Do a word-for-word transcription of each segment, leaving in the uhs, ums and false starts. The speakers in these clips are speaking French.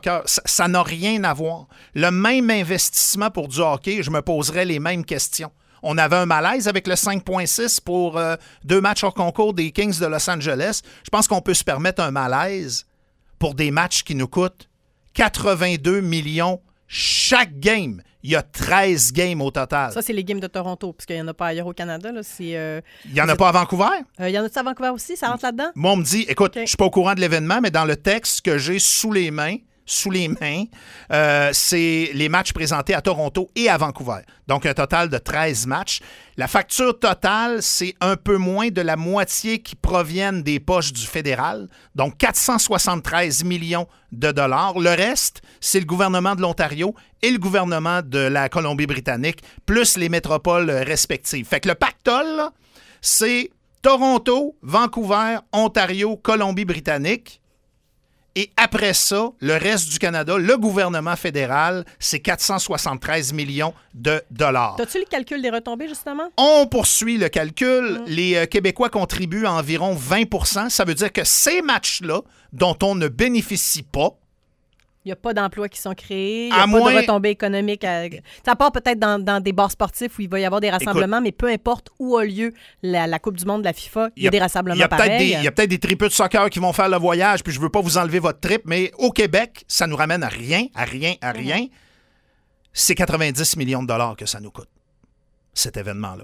soccer. Ça, ça n'a rien à voir. Le même investissement pour du hockey, je me poserais les mêmes questions. On avait un malaise avec le cinq virgule six pour euh, deux matchs hors concours des Kings de Los Angeles. Je pense qu'on peut se permettre un malaise pour des matchs qui nous coûtent quatre-vingt-deux millions chaque game. Il y a treize games au total. Ça, c'est les games de Toronto, parce qu'il n'y en a pas ailleurs au Canada. Là. C'est, euh, il n'y en a c'est... pas à Vancouver? Euh, il y en a-tu à Vancouver aussi? Ça rentre là-dedans? Moi, on me dit, écoute, okay. Je ne suis pas au courant de l'événement, mais dans le texte que j'ai sous les mains, sous les mains, euh, c'est les matchs présentés à Toronto et à Vancouver. Donc, un total de treize matchs. La facture totale, c'est un peu moins de la moitié qui proviennent des poches du fédéral. Donc, quatre cent soixante-treize millions de dollars. Le reste, c'est le gouvernement de l'Ontario et le gouvernement de la Colombie-Britannique, plus les métropoles respectives. Fait que le pactole, là, c'est Toronto, Vancouver, Ontario, Colombie-Britannique. Et après ça, le reste du Canada, le gouvernement fédéral, c'est quatre cent soixante-treize millions de dollars. As-tu le calcul des retombées, justement? On poursuit le calcul. Mmh. Les euh, Québécois contribuent à environ vingt pour cent. Ça veut dire que ces matchs-là, dont on ne bénéficie pas, il n'y a pas d'emplois qui sont créés, il n'y a à pas moins... de retombées économiques. À... Ça part peut-être dans, dans des bars sportifs où il va y avoir des rassemblements, Écoute, mais peu importe où a lieu la, la Coupe du monde de la FIFA, il y a, y a des rassemblements y pareils. Il y a peut-être des tripeux de soccer qui vont faire le voyage, puis je ne veux pas vous enlever votre trip, mais au Québec, ça nous ramène à rien, à rien, à rien. Mmh. C'est quatre-vingt-dix millions de dollars que ça nous coûte, cet événement-là.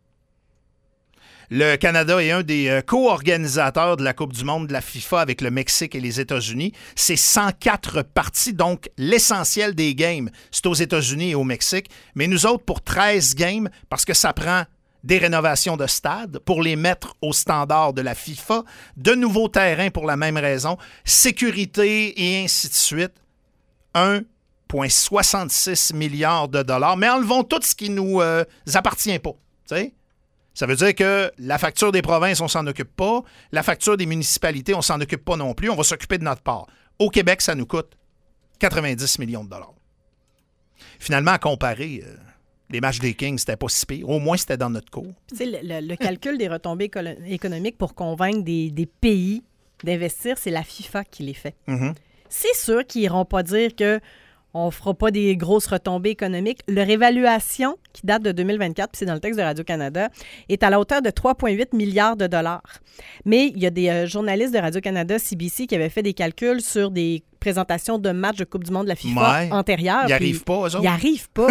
Le Canada est un des euh, co-organisateurs de la Coupe du monde de la FIFA avec le Mexique et les États-Unis. C'est cent quatre parties, donc l'essentiel des games, c'est aux États-Unis et au Mexique. Mais nous autres, pour treize games, parce que ça prend des rénovations de stades pour les mettre au standard de la FIFA, de nouveaux terrains pour la même raison, sécurité et ainsi de suite, un virgule soixante-six milliards de dollars. Mais enlevons tout ce qui ne nous euh, appartient pas, tu sais. Ça veut dire que la facture des provinces, on s'en occupe pas. La facture des municipalités, on s'en occupe pas non plus. On va s'occuper de notre part. Au Québec, ça nous coûte quatre-vingt-dix millions de dollars. Finalement, à comparer, euh, les matchs des Kings, c'était pas si pire. Au moins, c'était dans notre cours. Tu sais, le, le, le calcul des retombées économiques pour convaincre des, des pays d'investir, c'est la FIFA qui les fait. Mm-hmm. C'est sûr qu'ils n'iront pas dire que on ne fera pas des grosses retombées économiques. Leur évaluation, qui date de deux mille vingt-quatre, puis c'est dans le texte de Radio-Canada, est à la hauteur de trois virgule huit milliards de dollars. Mais il y a des euh, journalistes de Radio-Canada, C B C, qui avaient fait des calculs sur des présentations de matchs de Coupe du monde de la FIFA ouais. antérieures. Ils n'y arrivent pas, eux autres? Ils n'y arrivent pas.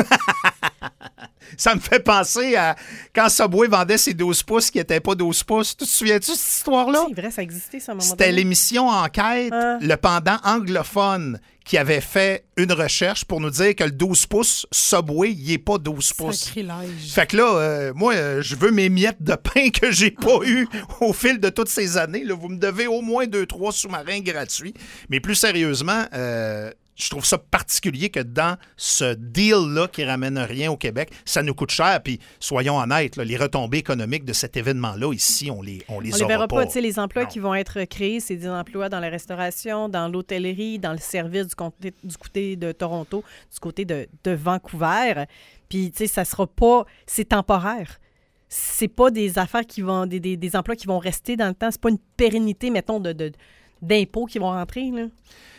Ça me fait penser à quand Subway vendait ses douze pouces qui n'étaient pas douze pouces. Tu te souviens-tu de cette histoire-là? C'est vrai, ça existait, ça, à un moment C'était donné. l'émission Enquête, euh... le pendant anglophone, qui avait fait une recherche pour nous dire que le douze pouces Subway, il n'est pas douze pouces. Sacrilège. Fait que là, euh, moi, euh, je veux mes miettes de pain que j'ai pas eues au fil de toutes ces années. Là, vous me devez au moins deux, trois sous-marins gratuits. Mais plus sérieusement, euh, je trouve ça particulier que dans ce deal-là qui ramène rien au Québec, ça nous coûte cher. Puis, soyons honnêtes, là, les retombées économiques de cet événement-là, ici, on les on les, on les verra pas. pas. Tu sais, les emplois non. qui vont être créés, c'est des emplois dans la restauration, dans l'hôtellerie, dans le service du côté, du côté de Toronto, du côté de, de Vancouver. Puis, tu sais, ça sera pas... C'est temporaire. C'est pas des affaires qui vont... Des, des, des emplois qui vont rester dans le temps. C'est pas une pérennité, mettons, de, de, d'impôts qui vont rentrer, là.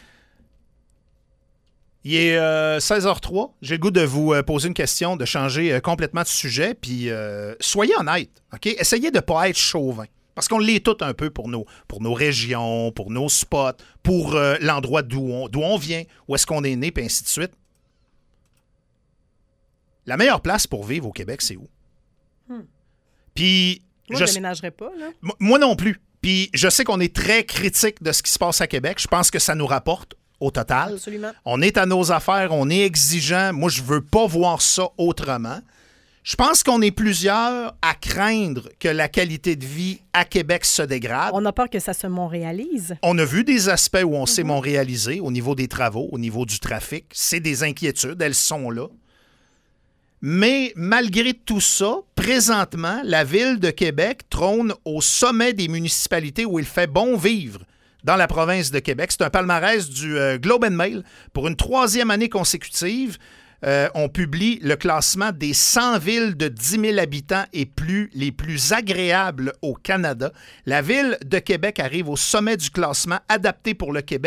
Il est euh, seize heures trois. J'ai le goût de vous euh, poser une question, de changer euh, complètement de sujet. Puis euh, soyez honnêtes, OK? Essayez de ne pas être chauvin. Parce qu'on l'est tout un peu pour nos, pour nos régions, pour nos spots, pour euh, l'endroit d'où on, d'où on vient, où est-ce qu'on est né, puis ainsi de suite. La meilleure place pour vivre au Québec, c'est où? Hmm. Puis... Moi, je ne déménagerais pas, là. M- moi non plus. Puis je sais qu'on est très critique de ce qui se passe à Québec. Je pense que ça nous rapporte au total. Absolument. On est à nos affaires, on est exigeant. Moi, je veux pas voir ça autrement. Je pense qu'on est plusieurs à craindre que la qualité de vie à Québec se dégrade. On a peur que ça se montréalise. On a vu des aspects où on mm-hmm. s'est montréalisé au niveau des travaux, au niveau du trafic. C'est des inquiétudes, elles sont là. Mais malgré tout ça, présentement, la ville de Québec trône au sommet des municipalités où il fait bon vivre dans la province de Québec. C'est un palmarès du euh, Globe and Mail. Pour une troisième année consécutive, euh, on publie le classement des cent villes de dix mille habitants et plus les plus agréables au Canada. La ville de Québec arrive au sommet du classement adapté pour le Québec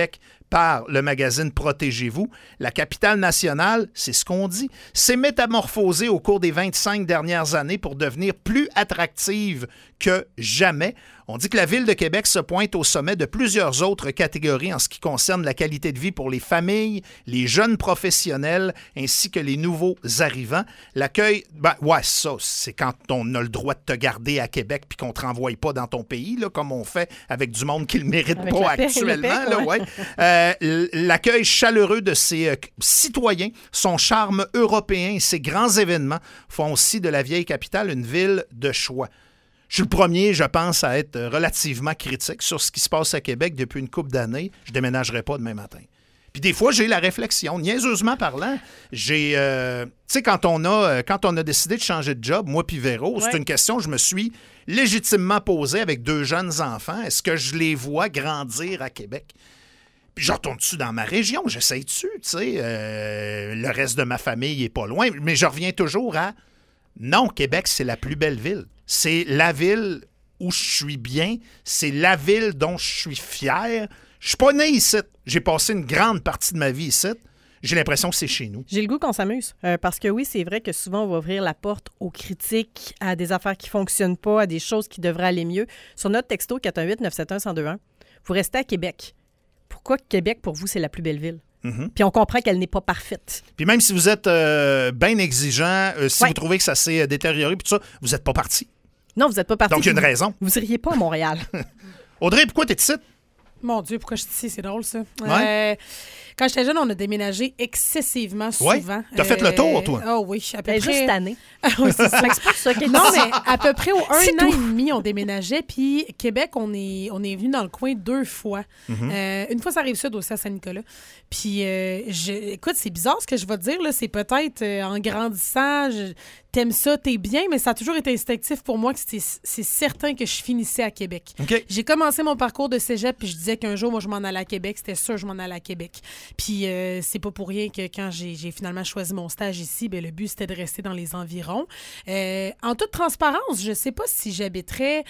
par le magazine Protégez-vous, la capitale nationale, c'est ce qu'on dit, s'est métamorphosée au cours des vingt-cinq dernières années pour devenir plus attractive que jamais. On dit que la Ville de Québec se pointe au sommet de plusieurs autres catégories en ce qui concerne la qualité de vie pour les familles, les jeunes professionnels ainsi que les nouveaux arrivants. L'accueil, ben ouais, ça, c'est quand on a le droit de te garder à Québec puis qu'on ne te renvoie pas dans ton pays, là, comme on fait avec du monde qui ne le mérite avec pas paix, actuellement. paix, Là, ouais. ouais. euh, l'accueil chaleureux de ses euh, citoyens, son charme européen et ses grands événements font aussi de la vieille capitale une ville de choix. Je suis le premier, je pense, à être relativement critique sur ce qui se passe à Québec depuis une couple d'années. Je ne déménagerai pas demain matin. Puis des fois, j'ai la réflexion. Niaiseusement parlant, j'ai... Euh, tu sais, quand on a quand on a décidé de changer de job, moi puis Véro, ouais. c'est une question que je me suis légitimement posée avec deux jeunes enfants. Est-ce que je les vois grandir à Québec? Puis je retourne-tu dans ma région? J'essaye-tu, tu sais? Euh, le reste de ma famille est pas loin. Mais je reviens toujours à... Non, Québec, c'est la plus belle ville. C'est la ville où je suis bien. C'est la ville dont je suis fier. Je suis pas né ici. J'ai passé une grande partie de ma vie ici. J'ai l'impression que c'est chez nous. J'ai le goût qu'on s'amuse. Euh, parce que oui, c'est vrai que souvent, on va ouvrir la porte aux critiques, à des affaires qui ne fonctionnent pas, à des choses qui devraient aller mieux. Sur notre texto quatre un huit neuf sept un un zéro deux un, vous restez à Québec. Pourquoi Québec, pour vous, c'est la plus belle ville? Mm-hmm. Puis on comprend qu'elle n'est pas parfaite. Puis même si vous êtes euh, bien exigeant, euh, si ouais. vous trouvez que ça s'est détérioré, puis tout ça, vous n'êtes pas parti. Non, vous n'êtes pas parti. Donc, il y a une raison. Vous n'iriez pas à Montréal. Audrey, pourquoi t'es ici? Mon Dieu, pourquoi je suis ici? C'est drôle, ça. Ouais. Euh, quand j'étais jeune, on a déménagé excessivement souvent. Ouais. T'as euh, fait le tour, toi? Ah oh, oui, à peu ben, près. Juste cette année. oui, c'est ça. C'est pour ça que non, mais à peu près au un c'est an tout. et demi, on déménageait. Puis Québec, on est, on est venu dans le coin deux fois. Mm-hmm. Euh, une fois, ça arrive sud aussi à Saint-Nicolas. Puis, euh, je, écoute, c'est bizarre ce que je vais te dire. Là, c'est peut-être euh, en grandissant, je, t'aimes ça, t'es bien, mais ça a toujours été instinctif pour moi que c'est, c'est certain que je finissais à Québec. Okay. J'ai commencé mon parcours de cégep, puis je disais qu'un jour, moi, je m'en allais à Québec. C'était sûr que je m'en allais à Québec. Puis, euh, c'est pas pour rien que quand j'ai, j'ai finalement choisi mon stage ici, bien, le but, c'était de rester dans les environs. Euh, en toute transparence, je sais pas si j'habiterais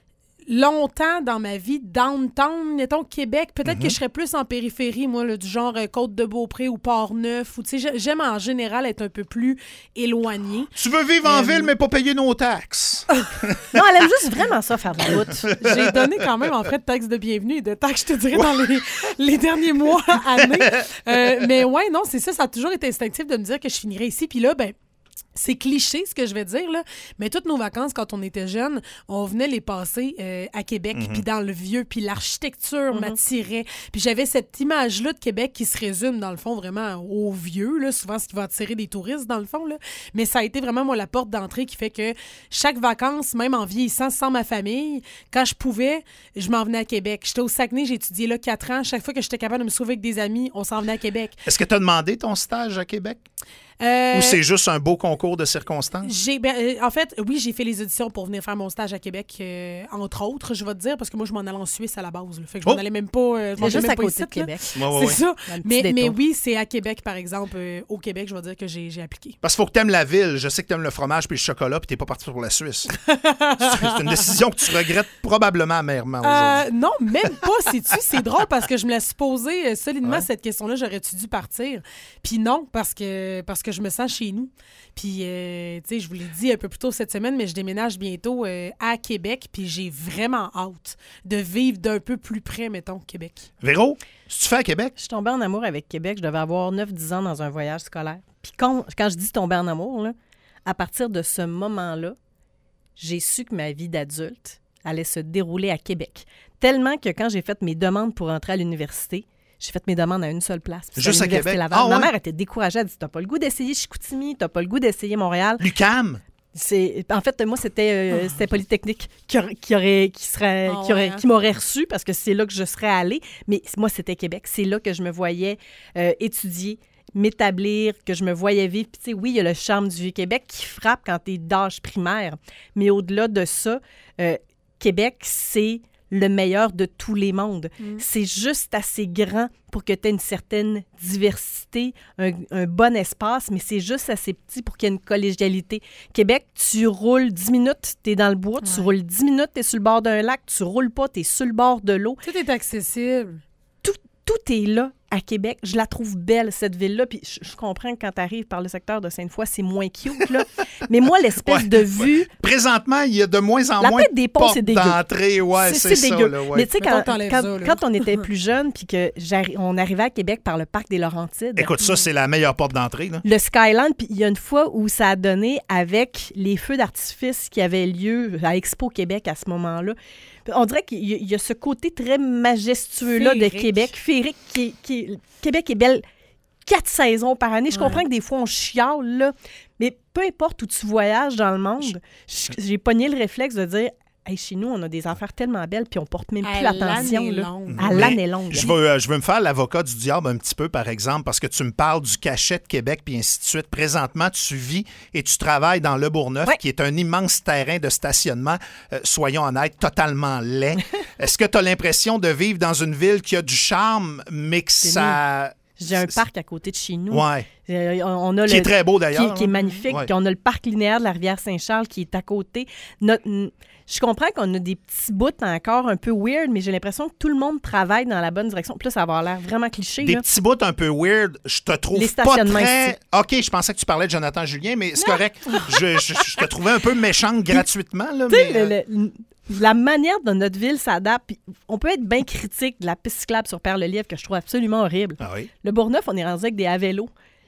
longtemps dans ma vie downtown, mettons Québec. Peut-être mm-hmm. que je serais plus en périphérie, moi, là, du genre euh, Côte-de-Beaupré ou Port-Neuf. Ou, j'aime en général être un peu plus éloignée. Tu veux vivre en euh... ville, mais pas payer nos taxes. Non, elle aime juste vraiment ça, faire de la route. J'ai donné quand même en frais de taxes de bienvenue et de taxes, je te dirais, dans les, les derniers mois, années. Euh, mais ouais, non, c'est ça. Ça a toujours été instinctif de me dire que je finirais ici. Puis là, ben c'est cliché ce que je vais dire, là, mais toutes nos vacances, quand on était jeunes, on venait les passer euh, à Québec, mm-hmm. puis dans le vieux, puis l'architecture mm-hmm. m'attirait. Puis j'avais cette image-là de Québec qui se résume, dans le fond, vraiment au vieux, là, souvent ce qui va attirer des touristes, dans le fond. Là. Mais ça a été vraiment, moi, la porte d'entrée qui fait que chaque vacances, même en vieillissant sans ma famille, quand je pouvais, je m'en venais à Québec. J'étais au Saguenay, j'ai étudié là quatre ans. Chaque fois que j'étais capable de me sauver avec des amis, on s'en venait à Québec. Est-ce que tu as demandé ton stage à Québec? Euh, Ou c'est juste un beau concours de circonstances? J'ai, ben, euh, en fait, oui, j'ai fait les auditions pour venir faire mon stage à Québec, euh, entre autres, je vais te dire, parce que moi, je m'en allais en Suisse à la base. Là, fait que je oh! m'en allais même pas. Euh, c'est juste même à pas côté ici, de Québec. Ouais, ouais, c'est ouais. ça. Mais, mais oui, c'est à Québec, par exemple. Euh, au Québec, je vais dire que j'ai, j'ai appliqué. Parce qu'il faut que tu aimes la ville. Je sais que tu aimes le fromage puis le chocolat, puis tu n'es pas parti pour la Suisse. C'est une décision que tu regrettes probablement amèrement aujourd'hui. Euh, non, même pas, sais-tu. C'est drôle parce que je me laisse poser euh, solidement ouais. cette question-là. J'aurais-tu dû partir? Puis non, parce que, parce que je me sens chez nous. Puis, euh, tu sais, je vous l'ai dit un peu plus tôt cette semaine, mais je déménage bientôt euh, à Québec, puis j'ai vraiment hâte de vivre d'un peu plus près, mettons, Québec. Véro, si tu fais à Québec? Je suis tombée en amour avec Québec. Je devais avoir neuf dix ans dans un voyage scolaire. Puis quand, quand je dis tomber en amour, là, à partir de ce moment-là, j'ai su que ma vie d'adulte allait se dérouler à Québec. Tellement que quand j'ai fait mes demandes pour entrer à l'université, j'ai fait mes demandes à une seule place. Juste à Québec? Laval. Ah, Ma ouais? mère était découragée. Elle dit, t'as pas le goût d'essayer Chicoutimi, t'as pas le goût d'essayer Montréal. L'U Q A M? C'est, en fait, moi, c'était, euh, c'était Polytechnique qui, aurait, qui, aurait, qui, serait, oh, qui, aurait, ouais, hein? qui m'aurait reçu parce que c'est là que je serais allée. Mais moi, c'était Québec. C'est là que je me voyais euh, étudier, m'établir, que je me voyais vivre. Puis, tu sais, oui, il y a le charme du Vieux-Québec qui frappe quand t'es d'âge primaire. Mais au-delà de ça, euh, Québec, c'est le meilleur de tous les mondes. Mm. C'est juste assez grand pour que tu aies une certaine diversité, un, un bon espace, mais c'est juste assez petit pour qu'il y ait une collégialité. Québec, tu roules dix minutes, tu es dans le bois, ouais. tu roules dix minutes, tu es sur le bord d'un lac, tu roules pas, tu es sur le bord de l'eau. Tout est accessible. Tout, tout est là à Québec. Je la trouve belle, cette ville-là. Puis je, je comprends que quand tu arrives par le secteur de Sainte-Foy, c'est moins cute, là. Mais moi, l'espèce Ouais, de vue... ouais. Présentement, il y a de moins en La moins tête des ponts, portes c'est dégueu. d'entrée. Ouais, c'est, c'est ça. dégueu. Là, ouais. Mais tu sais, quand, Mettons, t'enlèves quand, ça, là. quand on était plus jeune puis qu'on arrivait à Québec par le parc des Laurentides... Écoute, ça, c'est la meilleure porte d'entrée. Là. Le Skyline, puis il y a une fois où ça a donné avec les feux d'artifice qui avaient lieu à Expo Québec à ce moment-là. On dirait qu'il y a, il y a ce côté très majestueux-là de Féerique. Québec. Féerique, qui, qui, Québec est belle quatre saisons par année. Je Ouais. comprends que des fois, on chiale, là, mais peu importe où tu voyages dans le monde, j'ai pogné le réflexe de dire... Hey, chez nous, on a des affaires tellement belles, puis on porte même plus À attention. l'année Là. longue. À Mais l'année longue. Je veux, euh, je veux me faire l'avocat du diable un petit peu, par exemple, parce que tu me parles du cachet de Québec, puis ainsi de suite. Présentement, tu vis et tu travailles dans Le Bourgneuf, Ouais. qui est un immense terrain de stationnement, euh, soyons honnêtes, totalement laid. Est-ce que tu as l'impression de vivre dans une ville qui a du charme, mais que ça... J'ai un parc à côté de chez nous. Ouais. Euh, on a Qui le, est très beau, d'ailleurs. Qui, qui est magnifique. Ouais. Puis on a le parc linéaire de la rivière Saint-Charles qui est à côté. Notre- je comprends qu'on a des petits bouts encore un peu weird, mais j'ai l'impression que tout le monde travaille dans la bonne direction. Puis là, ça va avoir l'air vraiment cliché. Des là. petits bouts un peu weird, je te trouve Les pas stationnements très... ici. OK, je pensais que tu parlais de Jonathan Julien, mais c'est correct. Je, je- je te trouvais un peu méchante gratuitement. Là, Tu sais, mais, euh, le- le- la manière dont notre ville s'adapte, puis on peut être bien critique de la piste cyclable sur Père-le-Lièvre, que je trouve absolument horrible. Ah oui. Le Bourgneuf, on est rendu avec des à vélo.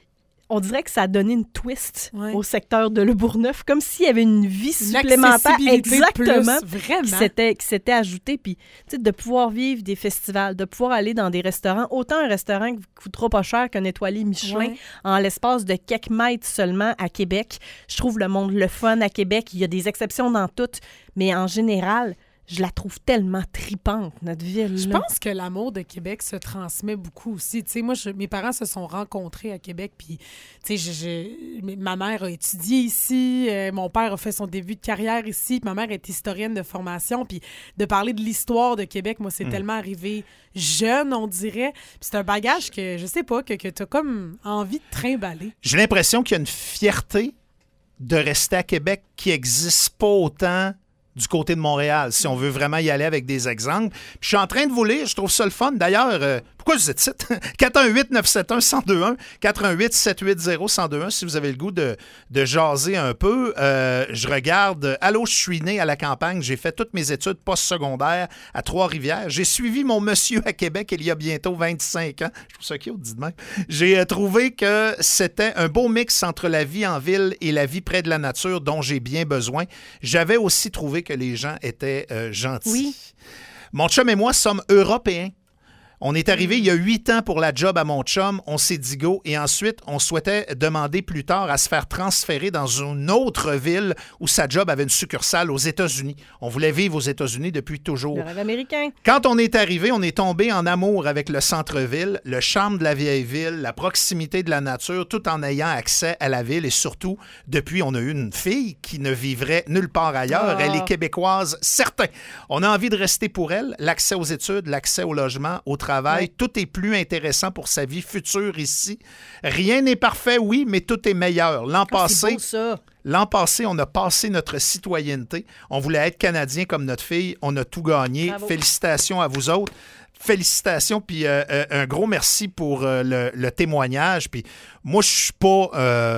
On dirait que ça a donné une twist Ouais. au secteur de Le Bourgneuf, comme s'il y avait une vie Une supplémentaire. accessibilité Exactement. plus, qui vraiment. s'était, qui s'était ajouté. Puis, tu sais, de pouvoir vivre des festivals, de pouvoir aller dans des restaurants. Autant un restaurant qui coûtera pas cher qu'un étoilé Michelin Ouais. en l'espace de quelques mètres seulement à Québec. Je trouve le monde le fun à Québec. Il y a des exceptions dans toutes. Mais en général, je la trouve tellement tripante, notre ville. Je là. pense que l'amour de Québec se transmet beaucoup aussi. Tu sais, moi, je- mes parents se sont rencontrés à Québec, puis, tu sais, je- je- ma mère a étudié ici, euh, mon père a fait son début de carrière ici, puis ma mère est historienne de formation, puis de parler de l'histoire de Québec, moi, c'est tellement arrivé jeune, on dirait. Puis c'est un bagage que, je sais pas, que, que tu as comme envie de trimballer. J'ai l'impression qu'il y a une fierté de rester à Québec qui n'existe pas autant du côté de Montréal, si on veut vraiment y aller avec des exemples. Puis je suis en train de vous lire, je trouve ça le fun. D'ailleurs, euh, pourquoi vous êtes ici? quatre un huit neuf sept un un zéro deux un, quatre un huit sept huit zéro un zéro deux un, si vous avez le goût de, de jaser un peu. Euh, je regarde, allô, je suis né à la campagne, j'ai fait toutes mes études postsecondaires à Trois-Rivières. J'ai suivi mon monsieur à Québec il y a bientôt vingt-cinq ans. Je trouve ça cute, dit de même. J'ai euh, trouvé que c'était un beau mix entre la vie en ville et la vie près de la nature dont j'ai bien besoin. J'avais aussi trouvé que les gens étaient euh, gentils. Oui. Mon chum et moi sommes européens. On est arrivé il y a huit ans pour la job à mon chum, on s'est dit go, et ensuite, on souhaitait demander plus tard à se faire transférer dans une autre ville où sa job avait une succursale aux États-Unis. On voulait vivre aux États-Unis depuis toujours. Le rêve américain. Quand on est arrivé, on est tombé en amour avec le centre-ville, le charme de la vieille ville, la proximité de la nature, tout en ayant accès à la ville. Et surtout, depuis, on a eu une fille qui ne vivrait nulle part ailleurs. Ah. Elle est québécoise, certain. On a envie de rester pour elle. L'accès aux études, l'accès au logement, au travail, Ouais. tout est plus intéressant pour sa vie future ici. Rien n'est parfait, oui, mais tout est meilleur. L'an Ah, passé... c'est beau, ça. L'an passé, on a passé notre citoyenneté. On voulait être Canadien comme notre fille. On a tout gagné. Bravo. Félicitations à vous autres. Félicitations, puis euh, euh, un gros merci pour euh, le, le témoignage. Puis moi, je suis pas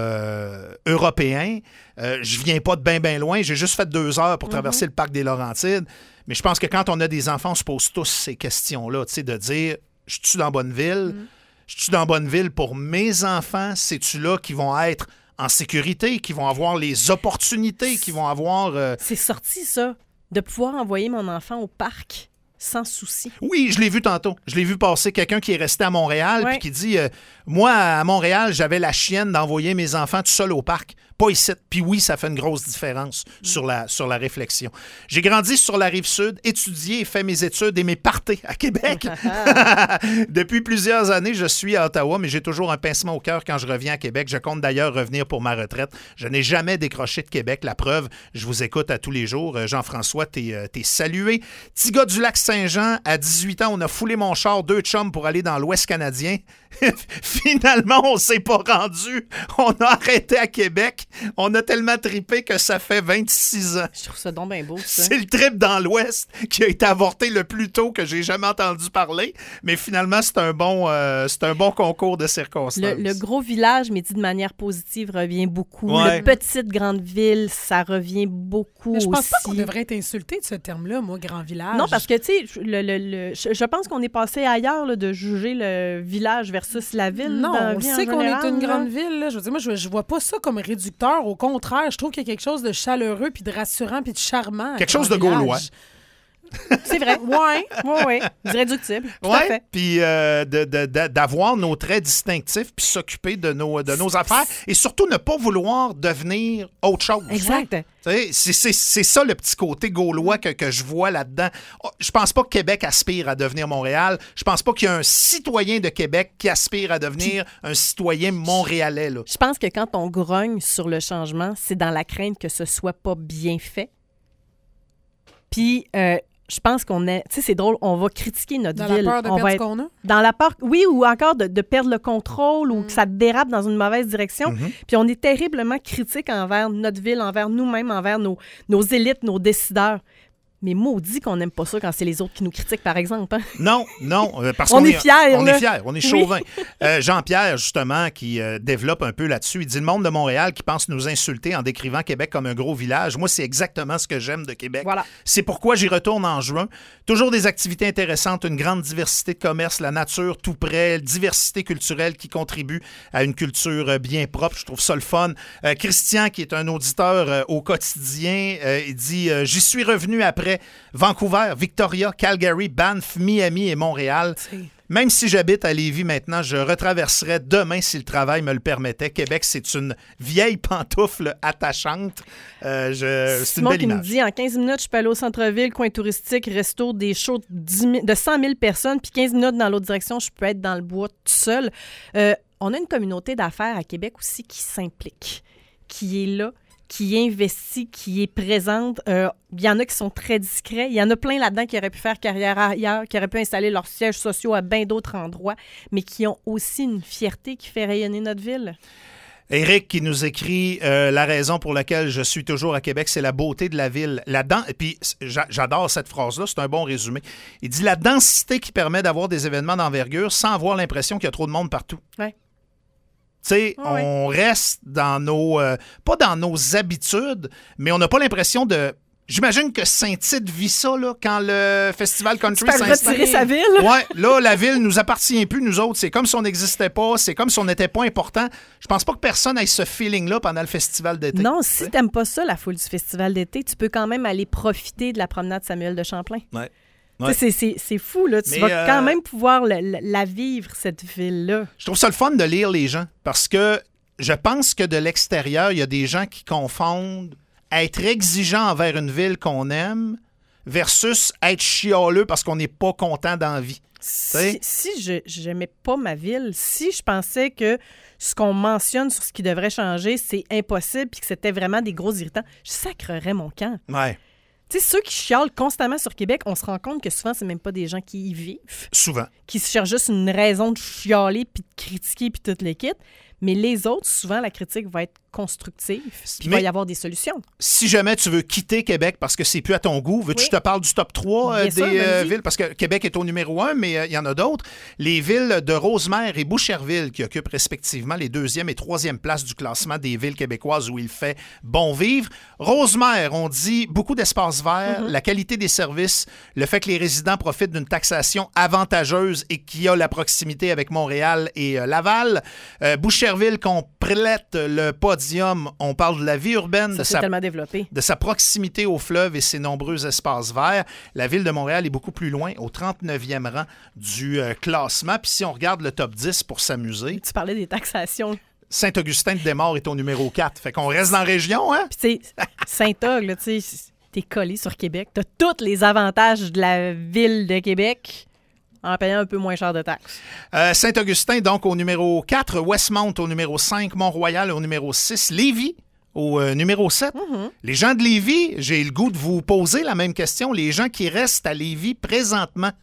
euh, européen. Euh, je viens pas de bien, bien loin. J'ai juste fait deux heures pour traverser le parc des Laurentides. Mais je pense que quand on a des enfants, on se pose tous ces questions-là, tu sais, de dire, je suis dans la bonne ville? Je suis dans la bonne ville pour mes enfants? C'est-tu là qui vont être en sécurité, qui vont avoir les opportunités, qui vont avoir... euh, C'est sorti, ça, de pouvoir envoyer mon enfant au parc sans souci. Oui, je l'ai vu tantôt. Je l'ai vu passer quelqu'un qui est resté à Montréal Ouais. puis qui dit euh, moi, à Montréal, j'avais la chienne d'envoyer mes enfants tout seuls au parc. Pas ici. Puis oui, ça fait une grosse différence sur la, sur la réflexion. J'ai grandi sur la Rive-Sud, étudié et fait mes études et mes parties à Québec. Depuis plusieurs années, je suis à Ottawa, mais j'ai toujours un pincement au cœur quand je reviens à Québec. Je compte d'ailleurs revenir pour ma retraite. Je n'ai jamais décroché de Québec. La preuve, je vous écoute à tous les jours. Euh, Jean-François, t'es, euh, t'es salué. Petit gars du Lac-Saint-Jean, à dix-huit ans, on a foulé mon char, deux chums pour aller dans l'Ouest canadien. Finalement, on s'est pas rendu. On a arrêté à Québec. On a tellement trippé que ça fait vingt-six ans. Je trouve ça donc bien beau, ça. C'est le trip dans l'Ouest qui a été avorté le plus tôt que j'ai jamais entendu parler. Mais finalement, c'est un bon, euh, c'est un bon concours de circonstances. Le, le gros village, mais dit de manière positive, revient beaucoup. Ouais. Le petite grande ville, ça revient beaucoup Mais je pense aussi. pas qu'on devrait être insulté de ce terme-là, moi, grand village. Non, parce que, tu sais, le, le, le, je, je pense qu'on est passé ailleurs là, de juger le village versus la ville. Non, dans la on vie en sait qu'on général, est une là. grande ville. Là. Je veux dire, moi, je, je vois pas ça comme réducteur. Au contraire, je trouve qu'il y a quelque chose de chaleureux, puis de rassurant, puis de charmant. Quelque chose de gaulois. C'est vrai. Ouais. Oui, oui. Irréductible. Tout à Ouais, fait. puis euh, de, de, de, d'avoir nos traits distinctifs, puis s'occuper de nos, de nos affaires, et surtout ne pas vouloir devenir autre chose. Exact. Tu sais, C'est, c'est, c'est ça le petit côté gaulois que, que je vois là-dedans. Oh, je pense pas que Québec aspire à devenir Montréal. Je pense pas qu'il y a un citoyen de Québec qui aspire à devenir un citoyen montréalais. Là. Je pense que quand on grogne sur le changement, c'est dans la crainte que ce soit pas bien fait. Puis, euh, je pense qu'on est... Tu sais, c'est drôle, on va critiquer notre Dans ville. la peur de on perdre va ce être qu'on a. dans la peur, oui, ou encore de, de perdre le contrôle ou que ça dérape dans une mauvaise direction. Mm-hmm. Puis on est terriblement critique envers notre ville, envers nous-mêmes, envers nos, nos élites, nos décideurs. Mais maudit qu'on n'aime pas ça quand c'est les autres qui nous critiquent, par exemple. Hein? Non, non, euh, parce On qu'on est fiers, On là. est fiers, on est Oui. chauvin. Euh, Jean-Pierre, justement, qui euh, développe un peu là-dessus, il dit « Le monde de Montréal qui pense nous insulter en décrivant Québec comme un gros village. Moi, c'est exactement ce que j'aime de Québec. Voilà. C'est pourquoi j'y retourne en juin. Toujours des activités intéressantes, une grande diversité de commerce, la nature tout près, diversité culturelle qui contribue à une culture euh, bien propre. Je trouve ça le fun. Euh, Christian, qui est un auditeur euh, au quotidien, euh, il dit euh, « J'y suis revenu après Vancouver, Victoria, Calgary, Banff, Miami et Montréal. Même si j'habite à Lévis maintenant, je retraverserai demain si le travail me le permettait. Québec, c'est une vieille pantoufle attachante. Euh, je... C'est une Simon belle qui nous image. dit, en quinze minutes, je peux aller au centre-ville, coin touristique, resto, des shows de, dix mille de cent mille personnes, puis quinze minutes dans l'autre direction, je peux être dans le bois tout seul. Euh, on a une communauté d'affaires à Québec aussi qui s'implique, qui est là, qui investit, qui est présente. Euh, il y en a qui sont très discrets. Il y en a plein là-dedans qui auraient pu faire carrière ailleurs, qui auraient pu installer leurs sièges sociaux à bien d'autres endroits, mais qui ont aussi une fierté qui fait rayonner notre ville. Éric qui nous écrit euh, la raison pour laquelle je suis toujours à Québec, c'est la beauté de la ville. La dan- Et puis, j'a- j'adore cette phrase-là, c'est un bon résumé. Il dit la densité qui permet d'avoir des événements d'envergure sans avoir l'impression qu'il y a trop de monde partout. Ouais. Tu sais, Ouais. on reste dans nos... euh, pas dans nos habitudes, mais on n'a pas l'impression de... J'imagine que Saint-Tite vit ça, là, quand le festival country Faire s'installe. retirer sa ville. Ouais, là, la ville nous appartient plus, nous autres. C'est comme si on n'existait pas, c'est comme si on n'était pas important. Je pense pas que personne ait ce feeling-là pendant le festival d'été. Non, si t'aimes pas ça, la foule du festival d'été, tu peux quand même aller profiter de la promenade Samuel de Champlain. Ouais. Tu Ouais. sais, C'est, c'est, c'est fou, là. Tu Mais, vas euh, quand même pouvoir le- le- la vivre, cette ville-là. Je trouve ça le fun de lire les gens parce que je pense que de l'extérieur, il y a des gens qui confondent être exigeant envers une ville qu'on aime versus être chialeux parce qu'on n'est pas content dans la vie. Si, si je j'aimais pas ma ville, si je pensais que ce qu'on mentionne sur ce qui devrait changer, c'est impossible puis que c'était vraiment des gros irritants, je sacrerais mon camp. Ouais, Tu sais, ceux qui chialent constamment sur Québec, on se rend compte que souvent, c'est même pas des gens qui y vivent, souvent. qui se cherchent juste une raison de chialer puis de critiquer puis toute l'équipe. Mais les autres, souvent, la critique va être constructive puis il va Mais- y avoir des solutions. Si jamais tu veux quitter Québec parce que c'est plus à ton goût, veux-tu Oui. que je te parle du top trois euh, Bien sûr, des euh, vas-y. villes? Parce que Québec est au numéro un, mais euh, il y en a d'autres. Les villes de Rosemère et Boucherville qui occupent respectivement les deuxième et troisième places du classement des villes québécoises où il fait bon vivre. Rosemère, on dit beaucoup d'espaces verts, Mm-hmm. la qualité des services, le fait que les résidents profitent d'une taxation avantageuse et qu'il y a la proximité avec Montréal et euh, Laval. Euh, Boucherville complète le podium. On parle de la vie urbaine, Ça, de c'est sa tellement développé. de sa proximité au fleuve et ses nombreux espaces verts. La ville de Montréal est beaucoup plus loin, au trente-neuvième rang du euh, classement. Puis si on regarde le top dix pour s'amuser, Tu parlais des taxations. Saint-Augustin-de-Desmaures est au numéro quatre. Fait qu'on reste dans la région, hein? Puis, tu sais, Saint-Og, là, tu sais, t'es collé sur Québec. T'as tous les avantages de la ville de Québec en payant un peu moins cher de taxes. Euh, Saint-Augustin, donc, au numéro quatre. Westmount, au numéro cinq. Mont-Royal, au numéro six. Lévis, au euh, numéro sept. Mm-hmm. Les gens de Lévis, j'ai le goût de vous poser la même question. Les gens qui restent à Lévis présentement,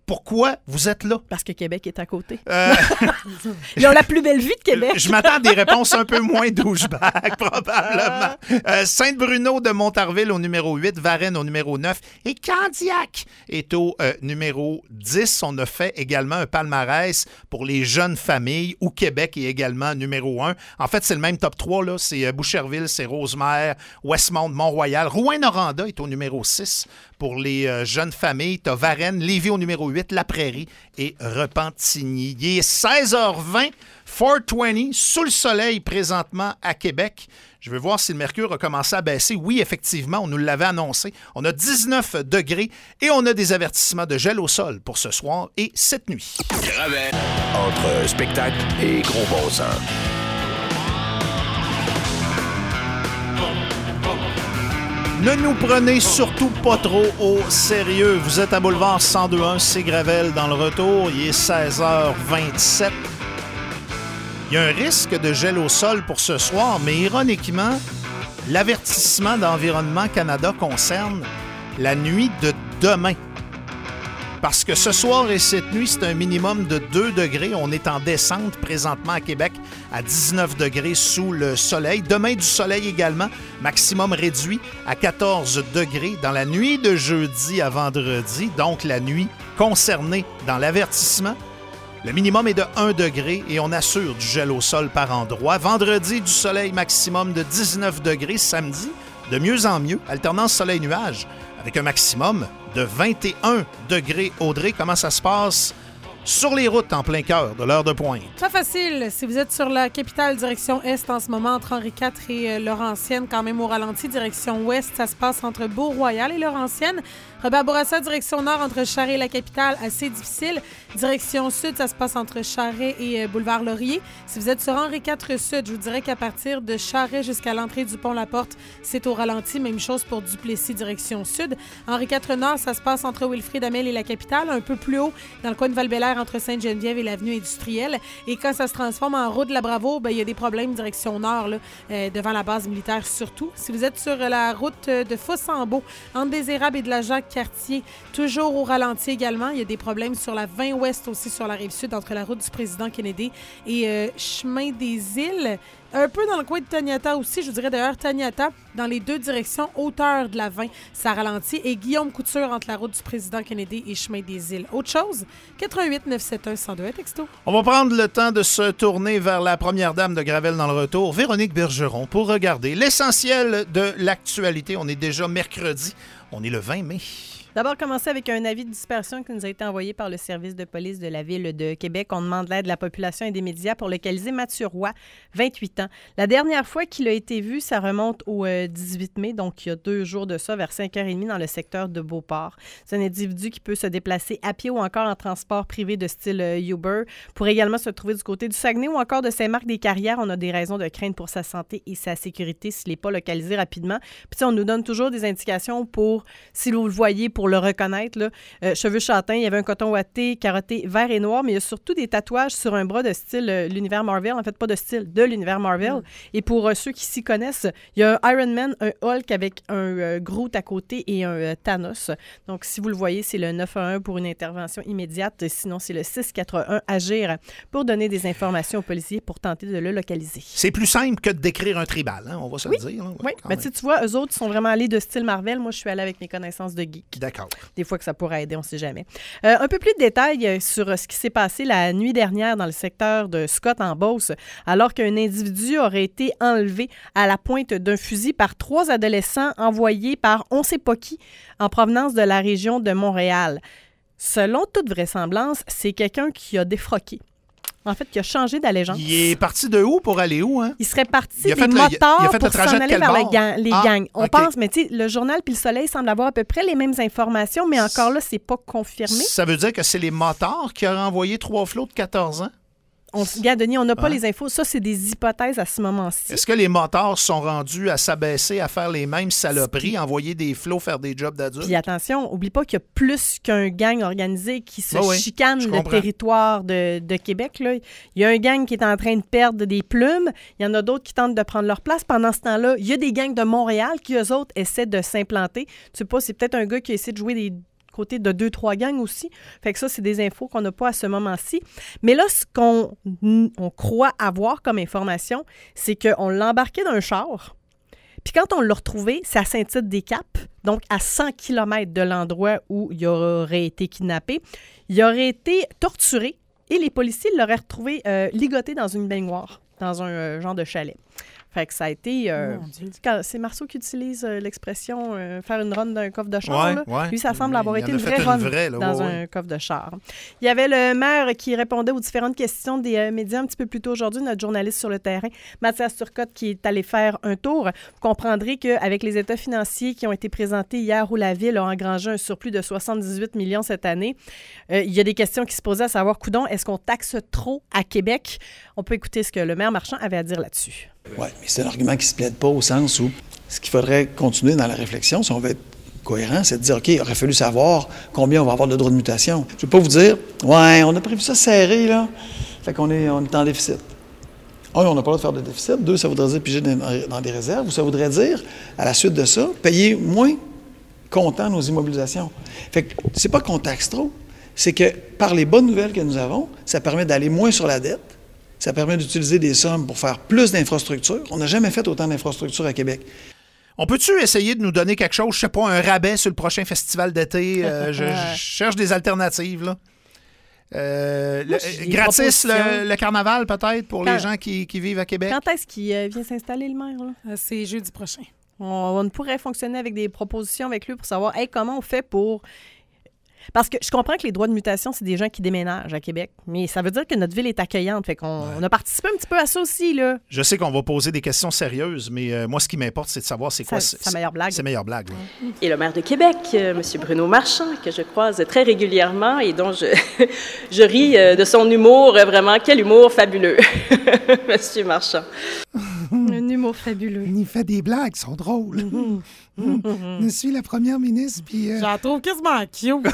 Pourquoi vous êtes là? Parce que Québec est à côté. Euh, Ils ont la plus belle vue de Québec. Je m'attends à des réponses un peu moins douchebag, probablement. Euh, Saint-Bruno de Montarville au numéro huit, Varennes au numéro neuf et Candiac est au euh, numéro dix. On a fait également un palmarès pour les jeunes familles où Québec est également numéro un. En fait, c'est le même top trois. Là. C'est euh, Boucherville, c'est Rosemère, Westmount, Mont-Royal. Rouyn-Noranda est au numéro six pour les euh, jeunes familles. Tu as Varennes, Lévis au numéro huit, La Prairie et Repentigny. Il est seize heures vingt, quatre vingt, sous le soleil présentement à Québec. Je veux voir si le mercure a commencé à baisser. Oui, effectivement, on nous l'avait annoncé. On a dix-neuf degrés et on a des avertissements de gel au sol pour ce soir et cette nuit. Gravel. Entre spectacle et gros bon sens. Ne nous prenez surtout pas trop au sérieux. Vous êtes à Boulevard cent deux un, c'est Gravel dans le retour. Il est seize heures vingt-sept. Il y a un risque de gel au sol pour ce soir, mais ironiquement, l'avertissement d'Environnement Canada concerne la nuit de demain. Parce que ce soir et cette nuit, c'est un minimum de deux degrés. On est en descente présentement à Québec à dix-neuf degrés sous le soleil. Demain, du soleil également, maximum réduit à quatorze degrés dans la nuit de jeudi à vendredi. Donc, la nuit concernée dans l'avertissement. Le minimum est de un degré et on assure du gel au sol par endroit. Vendredi, du soleil maximum de dix-neuf degrés. Samedi, de mieux en mieux, alternance soleil-nuage avec un maximum de vingt et un degrés. Audrey, comment ça se passe sur les routes en plein cœur de l'heure de pointe? Pas facile. Si vous êtes sur la capitale direction Est en ce moment, entre Henri quatre et euh, Laurentienne, quand même au ralenti, direction Ouest, ça se passe entre Beau-Royal et Laurentienne. Robert Bourassa, direction Nord, entre Charest et la capitale, assez difficile. Direction Sud, ça se passe entre Charest et euh, Boulevard-Laurier. Si vous êtes sur Henri quatre Sud, je vous dirais qu'à partir de Charest jusqu'à l'entrée du pont-La-Porte, c'est au ralenti. Même chose pour Duplessis, direction Sud. Henri quatre Nord, ça se passe entre Wilfrid Hamel et la capitale. Un peu plus haut, dans le coin de Val-Bélair, entre Sainte-Geneviève et l'avenue industrielle. Et quand ça se transforme en route de la Bravo, ben, il y a des problèmes direction Nord, là, euh, devant la base militaire surtout. Si vous êtes sur la route de Fossambeau, entre des Érables et de la Jacques-Cartier, toujours au ralenti également. Il y a des problèmes sur la vingt ouest aussi, sur la Rive-Sud, entre la route du président Kennedy et euh, chemin des Îles. Un peu dans le coin de Taniata aussi, je vous dirais d'ailleurs Taniata, dans les deux directions, hauteur de la vingt, ça ralentit. Et Guillaume Couture entre la route du président Kennedy et chemin des Îles. Autre chose, quatre un huit neuf sept un un zéro deux, texto. On va prendre le temps de se tourner vers la première dame de Gravel dans le retour, Véronique Bergeron, pour regarder l'essentiel de l'actualité. On est déjà mercredi, on est le vingt mai. D'abord, commencer avec un avis de dispersion qui nous a été envoyé par le service de police de la Ville de Québec. On demande l'aide de la population et des médias pour localiser Mathieu Roy, vingt-huit ans. La dernière fois qu'il a été vu, ça remonte au euh, dix-huit mai, donc il y a deux jours de ça, vers cinq heures trente dans le secteur de Beauport. C'est un individu qui peut se déplacer à pied ou encore en transport privé de style euh, Uber. Pour également se trouver du côté du Saguenay ou encore de Saint-Marc-des-Carrières. On a des raisons de crainte pour sa santé et sa sécurité s'il n'est pas localisé rapidement. Puis on nous donne toujours des indications pour, si vous le voyez, pour le reconnaître, là, euh, cheveux châtains, il y avait un coton ouaté, carotté vert et noir, mais il y a surtout des tatouages sur un bras de style euh, l'univers Marvel, en fait pas de style, de l'univers Marvel. Mm. Et pour euh, ceux qui s'y connaissent, il y a un Iron Man, un Hulk avec un euh, Groot à côté et un euh, Thanos. Donc si vous le voyez, c'est le neuf un un pour une intervention immédiate, sinon c'est le six quatre-un Agir pour donner des informations aux policiers pour tenter de le localiser. C'est plus simple que de décrire un tribal, hein, on va se oui. le dire. Là. Oui, mais tu vois, eux autres sont vraiment allés de style Marvel. Moi, je suis allée avec mes connaissances de geek. D'accord. Des fois que ça pourrait aider, on ne sait jamais. Euh, un peu plus de détails sur ce qui s'est passé la nuit dernière dans le secteur de Scott en Beauce, alors qu'un individu aurait été enlevé à la pointe d'un fusil par trois adolescents envoyés par on ne sait pas qui en provenance de la région de Montréal. Selon toute vraisemblance, c'est quelqu'un qui a défroqué. En fait, qui a changé d'allégeance. Il est parti de où pour aller où? Hein? Il serait parti il a des fait le, motards il a fait pour le trajet s'en de aller quel vers bord? les, gang, les ah, gangs. On okay. pense, mais tu sais, le Journal puis le Soleil semblent avoir à peu près les mêmes informations, mais encore là, c'est pas confirmé. Ça veut dire que c'est les motards qui auraient envoyé trois flots de quatorze ans? On, regarde, Denis, on n'a pas hein? les infos. Ça, c'est des hypothèses à ce moment-ci. Est-ce que les motards sont rendus à s'abaisser, à faire les mêmes saloperies, envoyer des flots, faire des jobs d'adultes? Puis attention, oublie pas qu'il y a plus qu'un gang organisé qui se oh oui, chicane le territoire de, de Québec. Là. Il y a un gang qui est en train de perdre des plumes. Il y en a d'autres qui tentent de prendre leur place. Pendant ce temps-là, il y a des gangs de Montréal qui, eux autres, essaient de s'implanter. Tu sais pas, c'est peut-être un gars qui essaie de jouer des côté de deux, trois gangs aussi. Fait que ça, c'est des infos qu'on n'a pas à ce moment-ci. Mais là, ce qu'on on croit avoir comme information, c'est qu'on l'embarquait d'un char. Puis quand on l'a retrouvé, c'est à Saint-Tite-des-Caps, donc à cent kilomètres de l'endroit où il aurait été kidnappé. Il aurait été torturé et les policiers l'auraient retrouvé euh, ligoté dans une baignoire, dans un euh, genre de chalet. Fait que ça a été... Euh, quand, c'est Marceau qui utilise euh, l'expression euh, faire une run d'un coffre de char. Ouais, là. ouais. Lui, ça semble avoir Il été en a une fait vraie une run vraie, là, dans ouais, un ouais. coffre de char. Il y avait le maire qui répondait aux différentes questions des euh, médias un petit peu plus tôt aujourd'hui, notre journaliste sur le terrain, Mathias Turcotte, qui est allé faire un tour. Vous comprendrez qu'avec les états financiers qui ont été présentés hier où la Ville a engrangé un surplus de soixante-dix-huit millions cette année, euh, il y a des questions qui se posaient à savoir, coudon, est-ce qu'on taxe trop à Québec? On peut écouter ce que le maire Marchand avait à dire là-dessus. Oui, mais c'est un argument qui ne se plaide pas au sens où ce qu'il faudrait continuer dans la réflexion, si on veut être cohérent, c'est de dire, OK, il aurait fallu savoir combien on va avoir de droits de mutation. Je ne vais pas vous dire, ouais, on a prévu ça serré, là, fait qu'on est, on est en déficit. Un, on n'a pas le droit de faire de déficit. Deux, ça voudrait dire piger dans, dans des réserves. Ou ça voudrait dire, à la suite de ça, payer moins comptant nos immobilisations. Fait que c'est pas qu'on taxe trop, c'est que par les bonnes nouvelles que nous avons, ça permet d'aller moins sur la dette. Ça permet d'utiliser des sommes pour faire plus d'infrastructures. On n'a jamais fait autant d'infrastructures à Québec. On peut-tu essayer de nous donner quelque chose, je sais pas, un rabais sur le prochain festival d'été? Euh, je, je cherche des alternatives, là. Euh, Moi, le, des gratis propositions. le, le carnaval, peut-être, pour Quand- les gens qui, qui vivent à Québec? Quand est-ce qu'il euh, vient s'installer, le maire? Là? Euh, C'est jeudi prochain. On, on pourrait fonctionner avec des propositions avec lui pour savoir hey, comment on fait pour... Parce que je comprends que les droits de mutation, c'est des gens qui déménagent à Québec, mais ça veut dire que notre ville est accueillante. Fait qu'on on a participé un petit peu à ça aussi, là. Je sais qu'on va poser des questions sérieuses, mais euh, moi, ce qui m'importe, c'est de savoir c'est quoi... Sa- sa meilleure blague. Sa meilleure blague, oui. Et le maire de Québec, euh, M. Bruno Marchand, que je croise très régulièrement et dont je, je ris euh, de son humour, euh, vraiment, quel humour fabuleux, M. Marchand. Un humour fabuleux. Il fait des blagues, ils sont drôles. Je suis la première ministre, puis... euh, J'en trouve quasiment cute.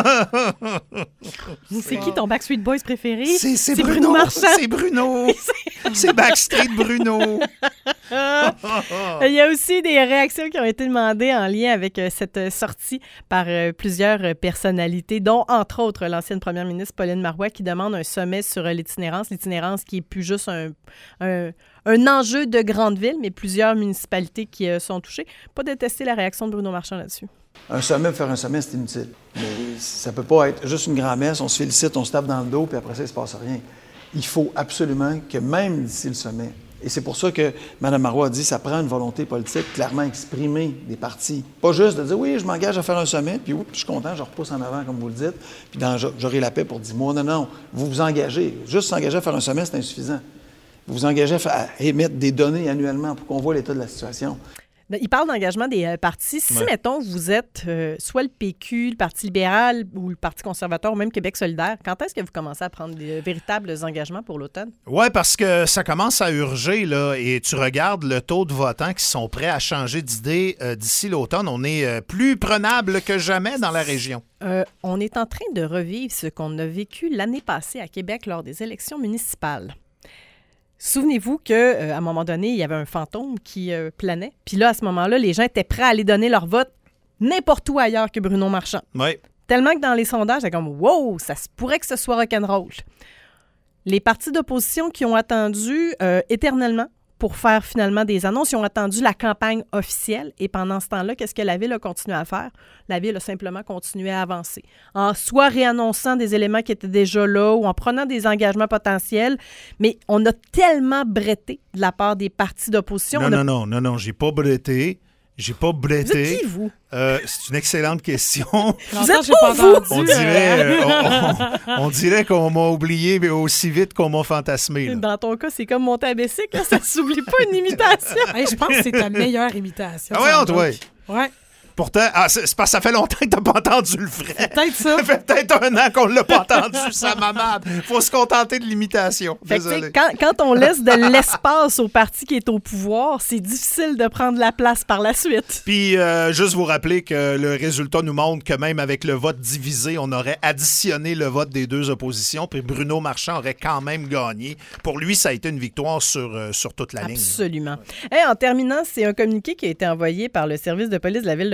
C'est qui ton Backstreet Boys préféré? c'est, c'est c'est Bruno Bruno. Marchand. C'est Bruno! C'est Backstreet Bruno! Il y a aussi des réactions qui ont été demandées en lien avec euh, cette euh, sortie par euh, plusieurs euh, personnalités, dont, entre autres, l'ancienne première ministre Pauline Marois, qui demande un sommet sur euh, l'itinérance. L'itinérance qui est plus juste un, un, un enjeu de grande ville, mais plusieurs municipalités qui euh, sont touchées. Pas détester la réaction de Bruno Marchand là-dessus. Un sommet, faire un sommet, c'est inutile. Mais ça peut pas être juste une grand-messe, on se félicite, on se tape dans le dos, puis après ça, il ne se passe rien. Il faut absolument que même d'ici le sommet, et c'est pour ça que Mme Marois a dit que ça prend une volonté politique clairement exprimée des partis. Pas juste de dire, oui, je m'engage à faire un sommet, puis oups, je suis content, je repousse en avant, comme vous le dites, puis dans, j'aurai la paix pour dix mois. Non, non, vous vous engagez. Juste s'engager à faire un sommet, c'est insuffisant. Vous vous engagez à, faire, à émettre des données annuellement pour qu'on voit l'état de la situation. Il parle d'engagement des euh, partis. Si, Ouais. mettons, vous êtes euh, soit le P Q, le Parti libéral ou le Parti conservateur ou même Québec solidaire, quand est-ce que vous commencez à prendre des euh, véritables engagements pour l'automne? Oui, parce que ça commence à urger, là, et tu regardes le taux de votants qui sont prêts à changer d'idée euh, d'ici l'automne. On est euh, plus prenable que jamais dans la région. Euh, on est en train de revivre ce qu'on a vécu l'année passée à Québec lors des élections municipales. Souvenez-vous qu'à euh, un moment donné, il y avait un fantôme qui euh, planait. Puis là, à ce moment-là, les gens étaient prêts à aller donner leur vote n'importe où ailleurs que Bruno Marchand. Oui. Tellement que dans les sondages, c'est comme « Wow, ça se pourrait que ce soit rock'n'roll ». Les partis d'opposition qui ont attendu euh, éternellement pour faire finalement des annonces, ils ont attendu la campagne officielle. Et pendant ce temps-là, qu'est-ce que la Ville a continué à faire? La Ville a simplement continué à avancer. En soit réannonçant des éléments qui étaient déjà là ou en prenant des engagements potentiels. Mais on a tellement bretté de la part des partis d'opposition. Non, On a- non, non, non, non, j'ai pas bretté. J'ai pas Vous bretté. êtes qui, vous? Euh, c'est une excellente question. Vous êtes j'ai pas où, vous? entendu. On euh, dirait, euh, on, on- on dirait qu'on m'a oublié, mais aussi vite qu'on m'a fantasmé. là. Dans ton cas, c'est comme monter à Bessic, hein, ça ne s'oublie pas une imitation. Hey, je pense que c'est ta meilleure imitation. Ah ouais, sans on doit. doute. Ouais, Pourtant, ah, c'est c'est parce que ça fait longtemps que t'as pas entendu le vrai. peut-être ça. Ça fait peut-être un an qu'on l'a pas entendu, ça m'amade. Faut se contenter de l'imitation. Fait que, tu sais, Désolé. quand, quand on laisse de l'espace au parti qui est au pouvoir, c'est difficile de prendre la place par la suite. Puis, euh, juste vous rappeler que le résultat nous montre que même avec le vote divisé, on aurait additionné le vote des deux oppositions, puis Bruno Marchand aurait quand même gagné. Pour lui, ça a été une victoire sur, euh, sur toute la ligne. Absolument. Et en terminant, c'est un communiqué qui a été envoyé par le service de police de la Ville de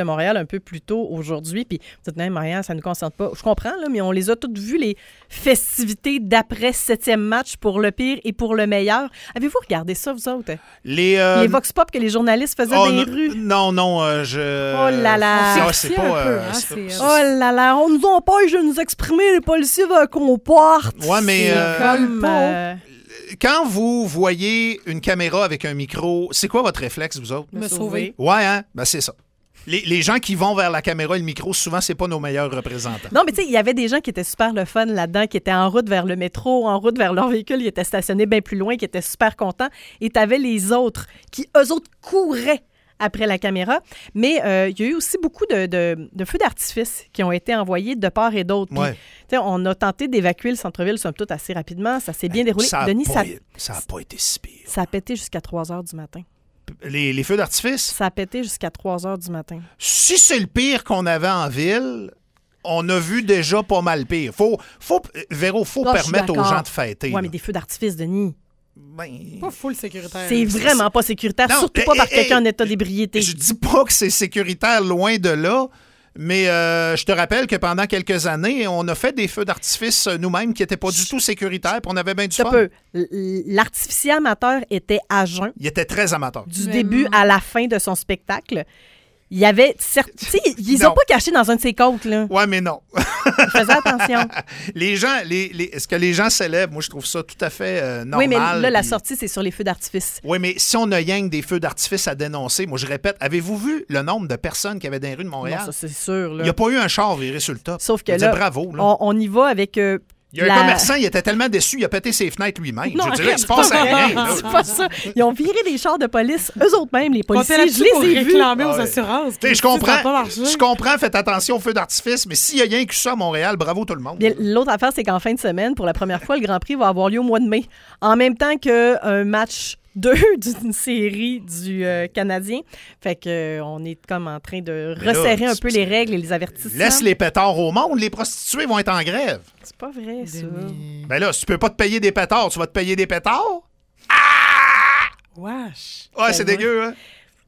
Montréal un peu plus tôt aujourd'hui. Puis, vous dites, non, Marianne, ça ne nous concerne pas. Je comprends, là, mais on les a toutes vues, les festivités d'après septième match pour le pire et pour le meilleur. Avez-vous regardé ça, vous autres? Les, euh... les vox pop que les journalistes faisaient oh, dans les n- rues. Non, non, euh, je... Oh là là. Ah, c'est pas... un peu, euh, hein, c'est c'est- pas- Oh là là, on nous empêche de nous exprimer, les policiers veulent qu'on parte. Ouais, mais... C'est euh, comme, euh, Quand vous voyez une caméra avec un micro, c'est quoi votre réflexe, vous autres? Me sauver. Ouais, hein? Ben, c'est ça. Les, les gens qui vont vers la caméra et le micro, souvent, c'est pas nos meilleurs représentants. Non, mais tu sais, il y avait des gens qui étaient super le fun là-dedans, qui étaient en route vers le métro, en route vers leur véhicule, ils étaient stationnés bien plus loin, qui étaient super contents. Et tu avais les autres qui, eux autres, couraient après la caméra. Mais euh, il y a eu aussi beaucoup de, de, de feux d'artifice qui ont été envoyés de part et d'autre. Puis, Ouais. tu sais, on a tenté d'évacuer le centre-ville, somme toute, assez rapidement. Ça s'est bien déroulé. Ça a Denis, pas, ça, ça a pas été si pire. ça a pété jusqu'à trois heures du matin. Les, les feux d'artifice, Ça a pété jusqu'à trois heures du matin. si c'est le pire qu'on avait en ville, on a vu déjà pas mal pire. Faut, faut, Véro, faut Non, je suis permettre aux d'accord. gens de fêter. Ouais, là. mais des feux d'artifice, Denis, Ben, Pas full sécuritaire. c'est vraiment pas sécuritaire, Non, surtout eh, pas par eh, quelqu'un en eh, état d'ébriété. je dis pas que c'est sécuritaire, loin de là, mais euh, je te rappelle que pendant quelques années, on a fait des feux d'artifice euh, nous-mêmes qui n'étaient pas du tout sécuritaires, puis on avait bien du Ça fun. peut. L- L'artificier amateur était à jeun Il était très amateur. du Mais début non. à la fin de son spectacle. Il y avait... certes- Tu sais, ils Non. ont pas caché dans un de ses côtes, là. Ouais, mais non. Ils faisaient attention. Les gens, les, les- ce que les gens célèbrent, moi, je trouve ça tout à fait euh, normal. Oui, mais là, la puis- sortie, c'est sur les feux d'artifice. Oui, mais si on a rien que des feux d'artifice à dénoncer, moi, je répète, avez-vous vu le nombre de personnes qu'il y avait dans les rues de Montréal? Non, ça, c'est sûr, Il là. n'y a pas eu un char viré sur le top. Sauf que Je veux dire, là, bravo. Là. on, on y va avec... euh, Il y a un la- commerçant, il était tellement déçu, il a pété ses fenêtres lui-même. Non, je veux dire, là, il se passe rien. là. c'est pas ça. Ils ont viré des chars de police, eux autres même, les On était policiers. là-dessus Je pour les ai vus. réclamer aux Ouais. assurances. Tu sais, je Ça a pas comprends, marché. je comprends, faites attention aux feux d'artifice, mais s'il y a rien que ça à Montréal, bravo tout le monde. Bien, l'autre affaire, c'est qu'en fin de semaine, pour la première fois, le Grand Prix va avoir lieu au mois de mai, en même temps qu'un match deux d'une série du euh, Canadien. Fait que euh, on est comme en train de Mais là, resserrer un c'est- peu les règles et les avertissements. Laisse les pétards au monde, les prostituées vont être en grève. C'est pas vrai, ça. Ben là, si tu peux pas te payer des pétards, tu vas te payer des pétards? Wesh. Ouais, c'est Ben, dégueu, hein?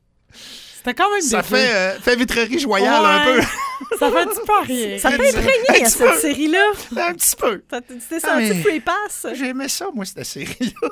C'était quand même Ça dégueu. fait, euh, fait vitrerie joyale un Ouais. peu. Ça fait un petit peu rien. Ça Un fait petit- imprégner un à petit cette peu. série-là. un petit peu. Ça- Tu t'es Ah, senti mais- free pass? J'ai aimé ça, moi, cette série-là.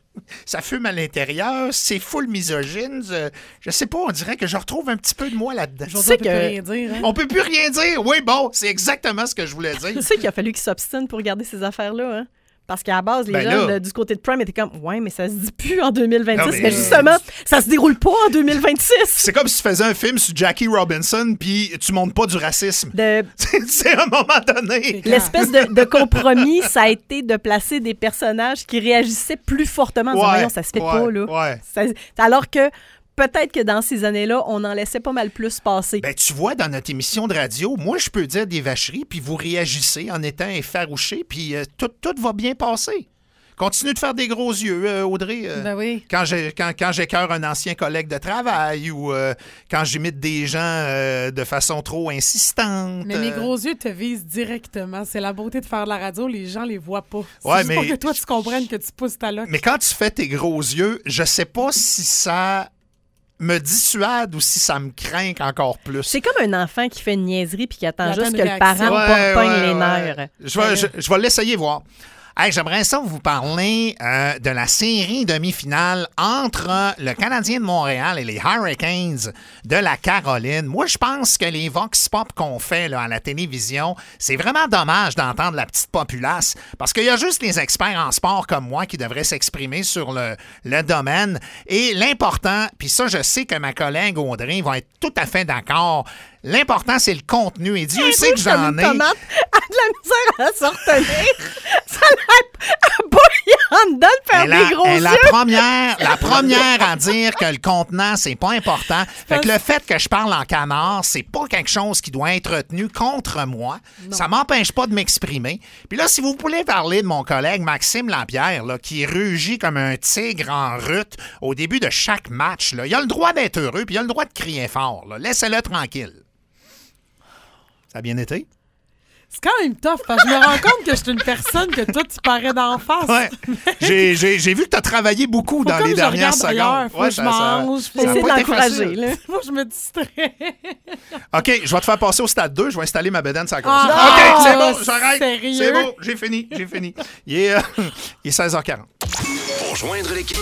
Ça fume à l'intérieur, c'est full misogyne. Je, je sais pas, on dirait que je retrouve un petit peu de moi là-dedans. Je sais ne peux que- plus rien dire. Hein? On peut plus rien dire. Oui, bon, c'est exactement ce que je voulais dire. Tu sais qu'il a fallu qu'ils s'obstinent pour regarder ces affaires-là, hein? Parce qu'à la base, les Ben gens là- là, du côté de Prime étaient comme « Ouais, mais ça se dit plus en deux mille vingt-six. Non, mais... mais- justement, ça se déroule pas en deux mille vingt-six. C'est comme si tu faisais un film sur Jackie Robinson puis tu montres pas du racisme. De... C'est c'est à un moment donné. L'espèce de, de compromis, ça a été de placer des personnages qui réagissaient plus fortement. En disant, Ouais, Voyons, ça se fait ouais, pas, là. ouais. Ça- alors que peut-être que dans ces années-là, on en laissait pas mal plus passer. Ben, tu vois, dans notre émission de radio, moi, je peux dire des vacheries, puis vous réagissez en étant effarouché, puis euh, tout, tout va bien passer. Continue de faire des gros yeux, euh, Audrey. euh, Ben oui. Quand j'ai quand, quand j'écœure un ancien collègue de travail ou euh, quand j'imite des gens euh, de façon trop insistante. Mais mes euh, gros yeux te visent directement. C'est la beauté de faire de la radio, les gens les voient pas. C'est Ouais, juste mais- pour que toi, tu comprennes que tu pousses ta loque. Mais quand tu fais tes gros yeux, je sais pas si ça me dissuade ou si ça me craint encore plus. C'est comme un enfant qui fait une niaiserie puis qui attend Il juste attend que une le réaction. parent Ouais, pogne ouais, les ouais. nerfs. Je vais, je, je vais l'essayer voir. Hey, j'aimerais ça vous parler euh, de la série demi-finale entre euh, le Canadien de Montréal et les Hurricanes de la Caroline. Moi, je pense que les vox pop qu'on fait là, à la télévision, c'est vraiment dommage d'entendre la petite populace parce qu'il y a juste les experts en sport comme moi qui devraient s'exprimer sur le, le domaine. Et l'important, puis ça, je sais que ma collègue Audrey va être tout à fait d'accord, l'important, c'est le contenu. Et Dieu sait que Comme j'en une ai. tomate a de la misère à se retenir. Ça l'a bouillant dedans de faire Elle a- des gros elle, la yeux. première, la première à dire que le contenant, c'est pas important. Fait que le fait que je parle en canard, c'est pas quelque chose qui doit être retenu contre moi. Ça m'empêche pas de m'exprimer. Puis là, si vous voulez parler de mon collègue Maxime Lapierre, là, qui rugit comme un tigre en rut au début de chaque match, là, il a le droit d'être heureux, puis il a le droit de crier fort. là. Laissez-le tranquille. Ça a bien été? C'est quand même tough, parce que je me rends compte que je suis une personne que toi, tu parais d'en face. Ouais. J'ai, j'ai, j'ai vu que tu as travaillé beaucoup Faut dans comme les je dernières regarde ailleurs, secondes. faut que je mange, faut- ça a Essaye pas été d'encourager, facile. là. Faut que je me distrais. OK, je vais te faire passer au stade deux. Je vais installer ma bedaine sur la console. Ah, OK, c'est ah, bon, j'arrête. sérieux? C'est bon, j'ai fini, j'ai fini. Il est, euh, il est seize heures quarante. Pour joindre l'équipe.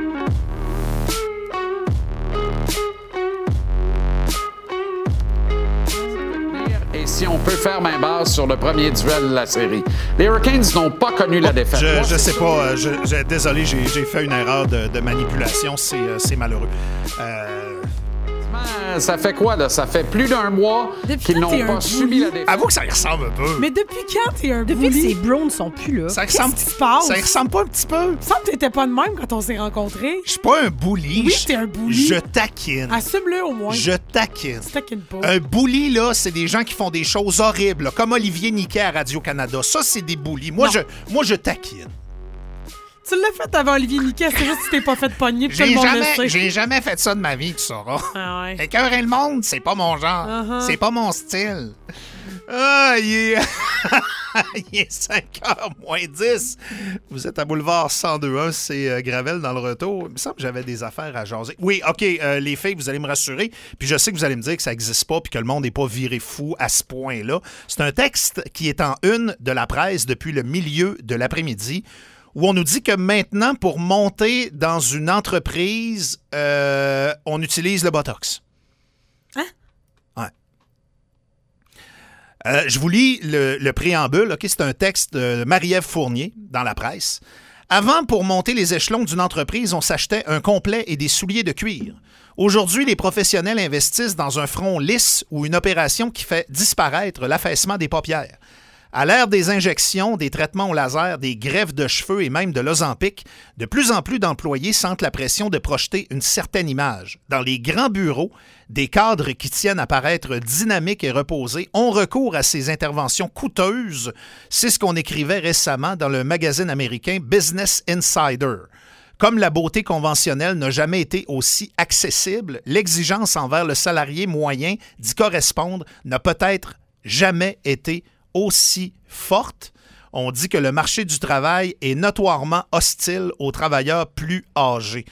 Et si on peut faire main basse sur le premier duel de la série. Les Hurricanes n'ont pas connu la défaite. Je, Moi, je c'est sais sûr. pas, euh, je, je- désolé, j'ai, j'ai fait une erreur de, de manipulation. C'est, euh, c'est malheureux. Euh, Ça fait quoi, là? Ça fait plus d'un mois Depuis qu'ils quand n'ont t'es pas un subi bully? la défaite. avoue que ça y ressemble un peu. Mais depuis quand t'es un Depuis que bully? ces Browns sont plus là. ça Qu'est-ce ressemble, qui se passe? ça y ressemble pas un petit peu. Il me semble que t'étais pas de même quand on s'est rencontrés. Je suis pas un bully. Oui, je- t'es un bully. Je taquine. Assume-le au moins. Je taquine. Tu taquines pas. Un bully, là, c'est des gens qui font des choses horribles, là, comme Olivier Niquet à Radio-Canada. Ça, c'est des bullies. Moi, je, moi, je taquine. Tu l'as fait avant Olivier Niquet, c'est juste que tu t'es pas fait pogner, puis tout J'ai le monde le jamais, sait. j'ai jamais fait ça de ma vie, tu sauras. Ah ouais. Écœurer le monde, c'est pas mon genre. Uh-huh. C'est pas mon style. Ah, il est... il est cinq heures moins dix. Vous êtes à Boulevard cent deux un, c'est euh, Gravel dans le retour. Il me semble que j'avais des affaires à jaser. Oui, OK, euh, les filles, vous allez me rassurer. Puis je sais que vous allez me dire que ça n'existe pas puis que le monde n'est pas viré fou à ce point-là. C'est un texte qui est en une de la presse depuis le milieu de l'après-midi, où on nous dit que maintenant, pour monter dans une entreprise, euh, on utilise le Botox. Hein? Ouais. Euh, je vous lis le, le préambule. OK? C'est un texte de Marie-Ève Fournier dans la presse. Avant, pour monter les échelons d'une entreprise, on s'achetait un complet et des souliers de cuir. Aujourd'hui, les professionnels investissent dans un front lisse ou une opération qui fait disparaître l'affaissement des paupières. À l'ère des injections, des traitements au laser, des greffes de cheveux et même de l'Ozempic, de plus en plus d'employés sentent la pression de projeter une certaine image. Dans les grands bureaux, des cadres qui tiennent à paraître dynamiques et reposés ont recours à ces interventions coûteuses. C'est ce qu'on écrivait récemment dans le magazine américain Business Insider. Comme la beauté conventionnelle n'a jamais été aussi accessible, l'exigence envers le salarié moyen d'y correspondre n'a peut-être jamais été aussi forte. On dit que le marché du travail est notoirement hostile aux travailleurs plus âgés.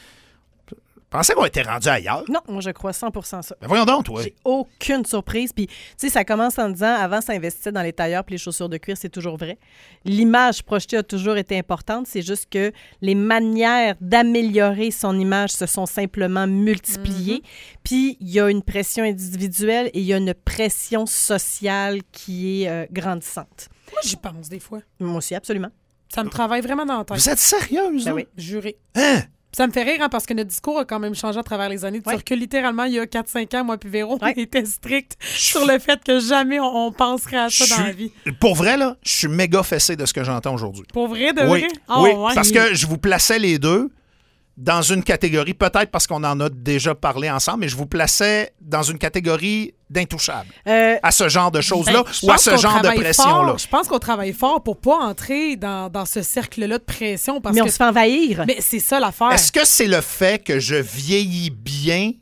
Pensez qu'on était rendu ailleurs? Non, moi, je crois cent pour cent ça. Ben voyons donc, toi. J'ai aucune surprise. Puis, tu sais, ça commence en disant, avant, ça investissait dans les tailleurs puis les chaussures de cuir, c'est toujours vrai. L'image projetée a toujours été importante. C'est juste que les manières d'améliorer son image se sont simplement multipliées. Mm-hmm. Puis, il y a une pression individuelle et il y a une pression sociale qui est euh, grandissante. Moi, j'y pense des fois. Moi aussi, absolument. Ça me travaille vraiment dans la tête. Vous êtes sérieuse? Ben hein? oui. Juré. Hein? Ça me fait rire hein, parce que notre discours a quand même changé à travers les années. Ouais. Tu que littéralement, il y a quatre cinq ans, moi puis Véro, Ouais. on était strict sur le fait que jamais on, on penserait à ça Je dans la suis- vie. Pour vrai, là, je suis méga fessé de ce que j'entends aujourd'hui. Pour vrai, de Oui, vrai? Oh, oui, ouais. parce que je vous plaçais les deux dans une catégorie, peut-être parce qu'on en a déjà parlé ensemble, mais je vous plaçais dans une catégorie d'intouchables Euh, à ce genre de choses-là Ben, je ou à pense ce qu'on genre de travaille pression-là. fort. Je pense qu'on travaille fort pour pas entrer dans, dans ce cercle-là de pression. Parce mais on que se fait envahir. Mais c'est ça l'affaire. Est-ce que c'est le fait que je vieillis bien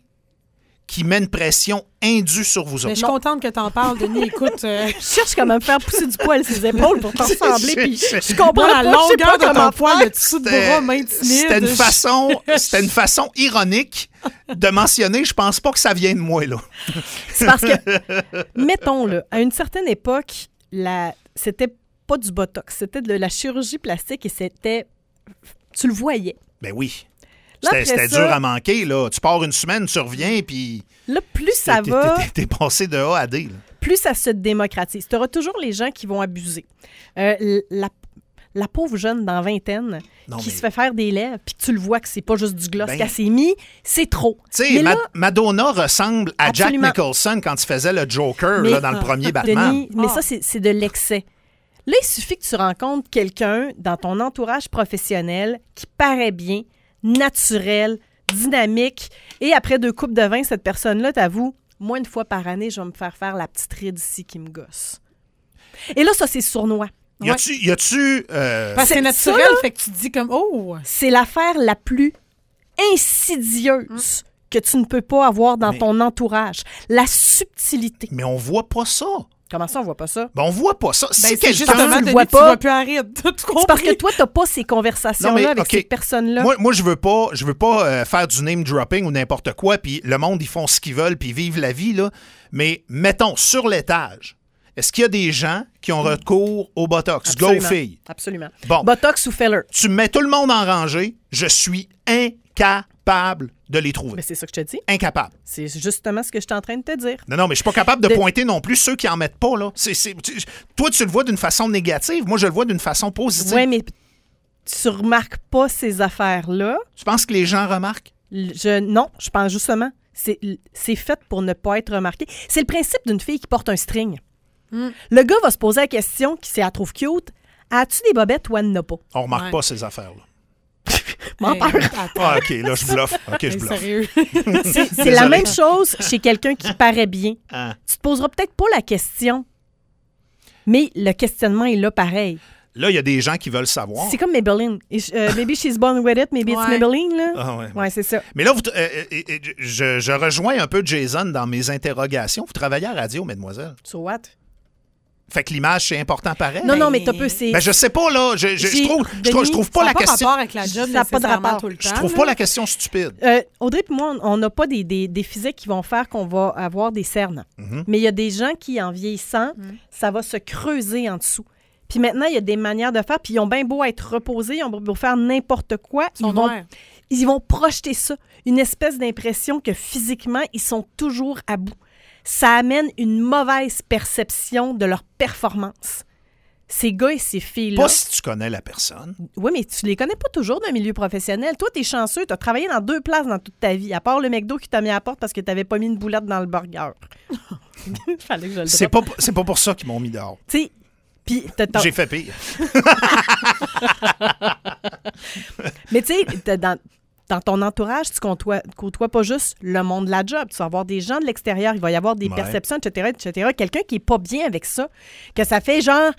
qui met une pression indue sur vous Mais autres? je suis contente que t'en parles, Denis. Écoute, euh, Je cherche comment me faire pousser du poil ses épaules pour t'en ressembler. C'est- Puis c'est- je comprends moi, la pas, je sais pas longueur de comment ton poil, faire. le dessous de C'était- bras m'intimide. C'était une Je- façon, c'était une façon ironique de mentionner. Je pense pas que ça vient de moi là. C'est parce que, mettons, là, à une certaine époque, la... c'était pas du Botox, c'était de la chirurgie plastique et c'était... Tu le voyais. Ben oui. Là, C'était, après c'était ça- dur à manquer là. Tu pars une semaine, tu reviens puis Là, plus ça t'es, va, t'es- t'es- t'es passé de A à D. là. plus ça se démocratise. Tu auras toujours les gens qui vont abuser. Euh, l- la, la pauvre jeune dans vingtaine Non, qui mais- se fait faire des lèvres puis que tu le vois que c'est pas juste du gloss Ben- qu'elle s'est mis, c'est trop. Tu sais, Mais Ma- là- Madonna ressemble à Absolument. Jack Nicholson quand il faisait le Joker Mais- là, dans le premier Batman. Denis, mais Ah. ça, c'est, c'est de l'excès. Là, il suffit que tu rencontres quelqu'un dans ton entourage professionnel qui paraît bien, naturel, dynamique, et après deux coupes de vin, cette personne-là t'avoue, moi, une fois par année, je vais me faire faire la petite ride ici qui me gosse. Et là, ça, c'est sournois. Y a-tu, y a-tu euh, Parce que c'est C'est- naturel, ça, là- fait que tu te dis comme, oh, C'est l'affaire la plus insidieuse que tu ne peux pas avoir dans Mais- ton entourage. La subtilité. mais on voit pas ça. Comment ça, on voit pas ça? Ben, on voit pas ça. Ben, si c'est quelqu'un... justement, tu le Denis, vois tu pas. vois plus en rire. T'as tout compris. C'est parce que toi, t'as pas ces conversations-là Non, mais, avec OK. ces personnes-là. Moi, moi je veux pas, je veux pas euh, faire du name dropping ou n'importe quoi, puis le monde, ils font ce qu'ils veulent, puis ils vivent la vie, là. Mais mettons, sur l'étage, est-ce qu'il y a des gens qui ont recours au Botox? Absolument. Go, filles. Absolument. Bon. Botox ou filler? Tu mets tout le monde en rangée, je suis incapable de les trouver. Mais c'est ça que je te dis. Incapable. C'est justement ce que je suis en train de te dire. Non, non, mais je suis pas capable de, De- pointer non plus ceux qui en mettent pas, là. C'est, c'est- tu- toi, tu le vois d'une façon négative. Moi, je le vois d'une façon positive. Oui, mais tu remarques pas ces affaires-là. Tu penses que les gens remarquent? Je, non, je pense justement. C'est, c'est fait pour ne pas être remarqué. C'est le principe d'une fille qui porte un string. Mm. Le gars va se poser la question, si elle la trouve cute, as-tu des bobettes ou elle n'a pas? On remarque Ouais. pas ces affaires-là. Menteur. Hey, attends. Ah, OK, là, je bluffe. OK, je Hey, bluffe. sérieux. C'est, c'est Désolé. la même chose chez quelqu'un qui paraît bien. Hein. Tu te poseras peut-être pas la question, mais le questionnement est là pareil. Là, il y a des gens qui veulent savoir. C'est comme Maybelline. Et je- euh, maybe she's born with it, maybe it's Ouais. Maybelline, là. Ah, ouais. Ouais, c'est ça. Mais là, vous, euh, euh, euh, je, je rejoins un peu Jason dans mes interrogations. Vous travaillez à la radio, mademoiselle. So what? Fait que l'image, c'est important pareil. Non, Ben, non, mais t'as peu, c'est... Ben, je sais pas, là. Je, je, je J'ai- trouve, je, trouve, je trouve pas Ça la n'a pas question. rapport avec la job Ça a pas de nécessairement rapport. tout le temps. Je trouve là. pas la question stupide. Euh, Audrey et moi, on n'a pas des, des, des physiques qui vont faire qu'on va avoir des cernes. Mhm. Mais il y a des gens qui, en vieillissant, ça va se creuser en dessous. Puis maintenant, il y a des manières de faire, puis ils ont bien beau être reposés, ils ont beau faire n'importe quoi, Ils sont ils vont, noirs. ils vont projeter ça. Une espèce d'impression que physiquement, ils sont toujours à bout. Ça amène une mauvaise perception de leur performance. Ces gars et ces filles-là... Pas si tu connais la personne. Oui, mais tu les connais pas toujours d'un milieu professionnel. Toi, t'es chanceux, t'as travaillé dans deux places dans toute ta vie, à part le McDo qui t'a mis à la porte parce que t'avais pas mis une boulette dans le burger. Fallait que je le C'est drop. pas, c'est pas pour ça qu'ils m'ont mis dehors. Tu sais, puis t'as- t'as- J'ai fait pire. Mais tu sais, t'as- dans, dans ton entourage, tu côtoies, côtoies pas juste le monde de la job. Tu vas avoir des gens de l'extérieur, il va y avoir des Ouais. perceptions, et cetera, et cetera. Quelqu'un qui est pas bien avec ça, que ça fait genre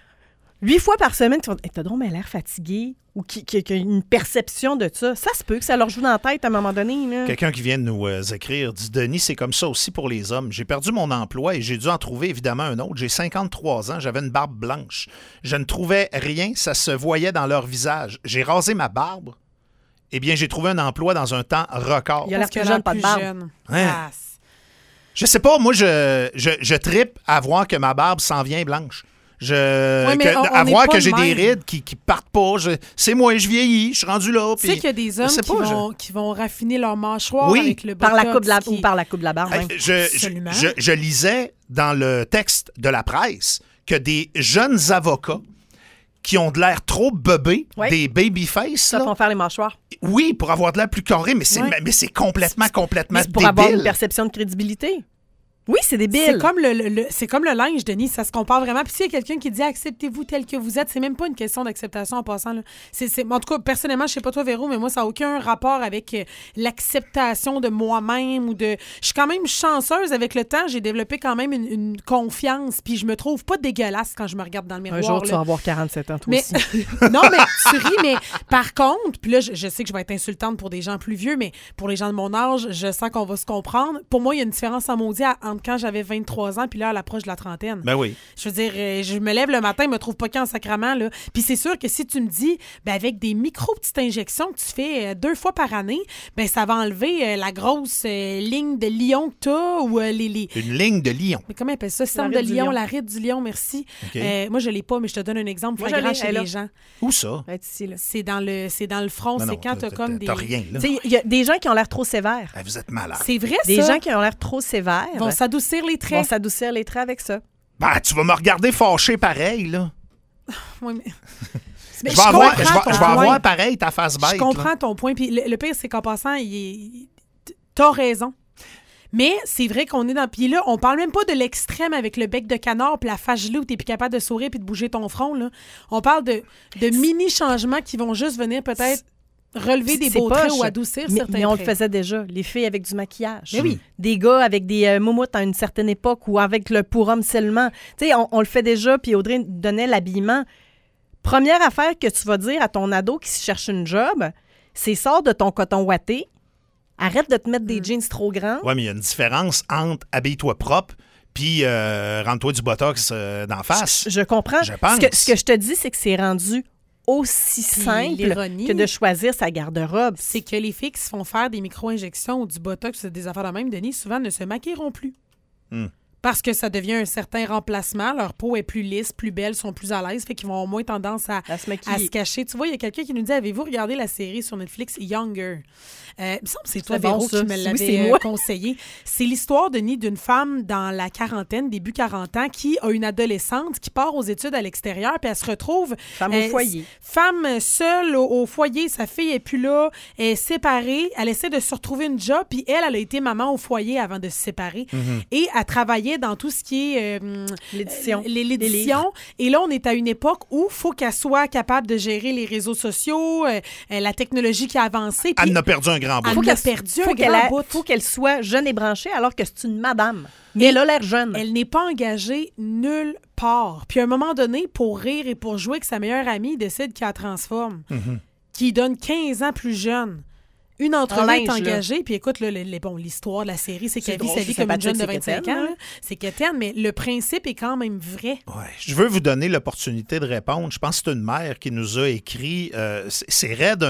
huit fois par semaine, tu vas hey, t'as donc bien l'air fatigué ou qui, qui, qui a une perception de ça. Ça se peut que ça leur joue dans la tête à un moment donné. Là. Quelqu'un qui vient de nous euh, écrire dit Denis, c'est comme ça aussi pour les hommes. J'ai perdu mon emploi et j'ai dû en trouver évidemment un autre. J'ai cinquante-trois ans, j'avais une barbe blanche. Je ne trouvais rien, ça se voyait dans leur visage. J'ai rasé ma barbe. Eh bien, j'ai trouvé un emploi dans un temps record. Il a l'air Parce que plus l'air jeune, pas de plus barbe. jeune. Hein? Ah, c'est- Je sais pas, moi, je, je, je trippe à voir que ma barbe s'en vient blanche. Je, Ouais, mais que- on- à on est voir pas que de j'ai des même. rides qui, qui partent pas. Je- c'est moi, je vieillis, je suis rendu là. Tu sais puis- qu'il y a des je hommes sais qui, pas, vont, qui vont raffiner leur mâchoire Oui, avec le Par la botox coupe de la, qui- ou par la coupe de la barbe. Hey, hein. je, je, Absolument. je- je lisais dans le texte de la presse que des jeunes avocats qui ont de l'air trop bebés, Ouais. des babyface, Ça là, font faire les mâchoires. oui, pour avoir de l'air plus carré, mais c'est, Ouais. mais c'est complètement, complètement Mais c'est pour avoir une débile. perception de crédibilité. Oui, c'est débile. C'est comme le, le- le- c'est comme le linge, Denis, ça se compare vraiment. Puis s'il y a quelqu'un qui dit acceptez-vous tel que vous êtes, c'est même pas une question d'acceptation en passant. Là. C'est, c'est, en tout cas, personnellement, je sais pas toi, Véro, mais moi, ça n'a aucun rapport avec euh, l'acceptation de moi-même ou de. Je suis quand même chanceuse avec le temps. J'ai développé quand même une, une confiance. Puis je me trouve pas dégueulasse quand je me regarde dans le Un miroir. jour, tu là. vas avoir quarante-sept ans, toi Mais, aussi. non, mais tu ris, mais par contre, puis là, je, je sais que je vais être insultante pour des gens plus vieux, mais pour les gens de mon âge, je sens qu'on va se comprendre. Pour moi, il y a une différence en maudit à- entre quand j'avais vingt-trois ans puis là, à l'approche de la trentaine. Ben oui. Je veux dire, euh, je me lève le matin, je me trouve pas qu'en sacrament, là. Puis c'est sûr que si tu me dis, ben avec des micro-petites injections que tu fais euh, deux fois par année, ben ça va enlever euh, la grosse euh, ligne de lion que t'as ou euh, les... les... Une ligne de lion. Mais comment on appelle ça? Système La de ride du lion, lion. la ride du lion, merci. OK. Euh, moi, je l'ai pas, mais je te donne un exemple Moi, je flagrant l'ai, chez elle est les là. gens. Où ça? Va être ici, là. C'est dans le c'est dans le front, Non, c'est non, quand t'as t'as- comme t'as- des... t'as rien, là. Tu sais, il y a des gens qui ont l'air trop sévères. Ah, vous êtes malade. C'est vrai, Des ça. gens qui ont l'air trop sévères vont s'adoucir les vont traits. s'adoucir les traits avec ça. Ben, tu vas me regarder fâché pareil, là. Oui, mais... Mais Je vais avoir, comprends je vais, ton je vais point. avoir pareil ta face bête. Je là. comprends ton point. Puis le, le pire, c'est qu'en passant, il est... t'as raison. Mais c'est vrai qu'on est dans... Puis là, on parle même pas de l'extrême avec le bec de canard puis la face gelée où t'es plus capable de sourire puis de bouger ton front, là. On parle de, de mini-changements qui vont juste venir peut-être relever des C'est beaux poche. traits ou adoucir Mais, certains mais on le traits. faisait déjà. Les filles avec du maquillage. Mais oui. Des gars avec des euh, moumoutes à une certaine époque ou avec le pour-homme seulement. Tu sais, on, on le fait déjà, puis Audrey donnait l'habillement. Première affaire que tu vas dire à ton ado qui se cherche une job, c'est sors de ton coton ouaté, arrête de te mettre Mm. des jeans trop grands. Ouais, mais il y a une différence entre habille-toi propre puis euh, rentre-toi du Botox euh, d'en face. Je, je comprends. Je pense. Ce que, ce que je te dis, c'est que c'est rendu aussi Puis simple l'ironie, que de choisir sa garde-robe. C'est que les filles qui se font faire des micro-injections ou du Botox, des affaires de même, Denis, souvent ne se maquilleront plus. Hmm. Parce que ça devient un certain remplacement. Leur peau est plus lisse, plus belle, sont plus à l'aise, fait qu'ils vont avoir moins tendance à, À se à maquiller. se cacher. Tu vois, il y a quelqu'un qui nous dit, avez-vous regardé la série sur Netflix Younger? Euh, il me semble que c'est toi, C'est bon, Véro, ça. qui me Oui, l'avait c'est euh, moi. conseillé. C'est l'histoire, Denis, d'une femme dans la quarantaine, début quarante ans, qui a une adolescente qui part aux études à l'extérieur, puis elle se retrouve... Femme euh, au foyer. Femme seule au, au foyer, sa fille est plus là, elle est séparée, elle essaie de se retrouver une job, puis elle, elle a été maman au foyer avant de se séparer. Mm-hmm. Et elle travaillait dans tout ce qui est... euh, L'édition. euh, les- Les L'édition. livres. Et là, on est à une époque où il faut qu'elle soit capable de gérer les réseaux sociaux, euh, euh, la technologie qui a avancé. puis Elle en a perdu un grand bout. Elle Faut en a qu'elle- perdu faut un qu'elle grand a- bout. faut qu'elle soit jeune et branchée alors que c'est une madame. Mais elle a l'air jeune. Elle n'est pas engagée nulle part. Puis à un moment donné, pour rire et pour jouer avec sa meilleure amie, il décide qu'elle la transforme. Qui donne quinze ans plus jeune. Une En entrevue linge, est là. engagée, puis écoute, là, le- le- bon, l'histoire de la série, c'est C'est qu'elle vit drôle, sa vie c'est comme une jeune de sympathique, c'est vingt-cinq ans. quétaine, là. C'est quétaine, mais le principe est quand même vrai. Ouais. Je veux vous donner l'opportunité de répondre. Je pense que c'est une mère qui nous a écrit. Euh, c'est c'est raide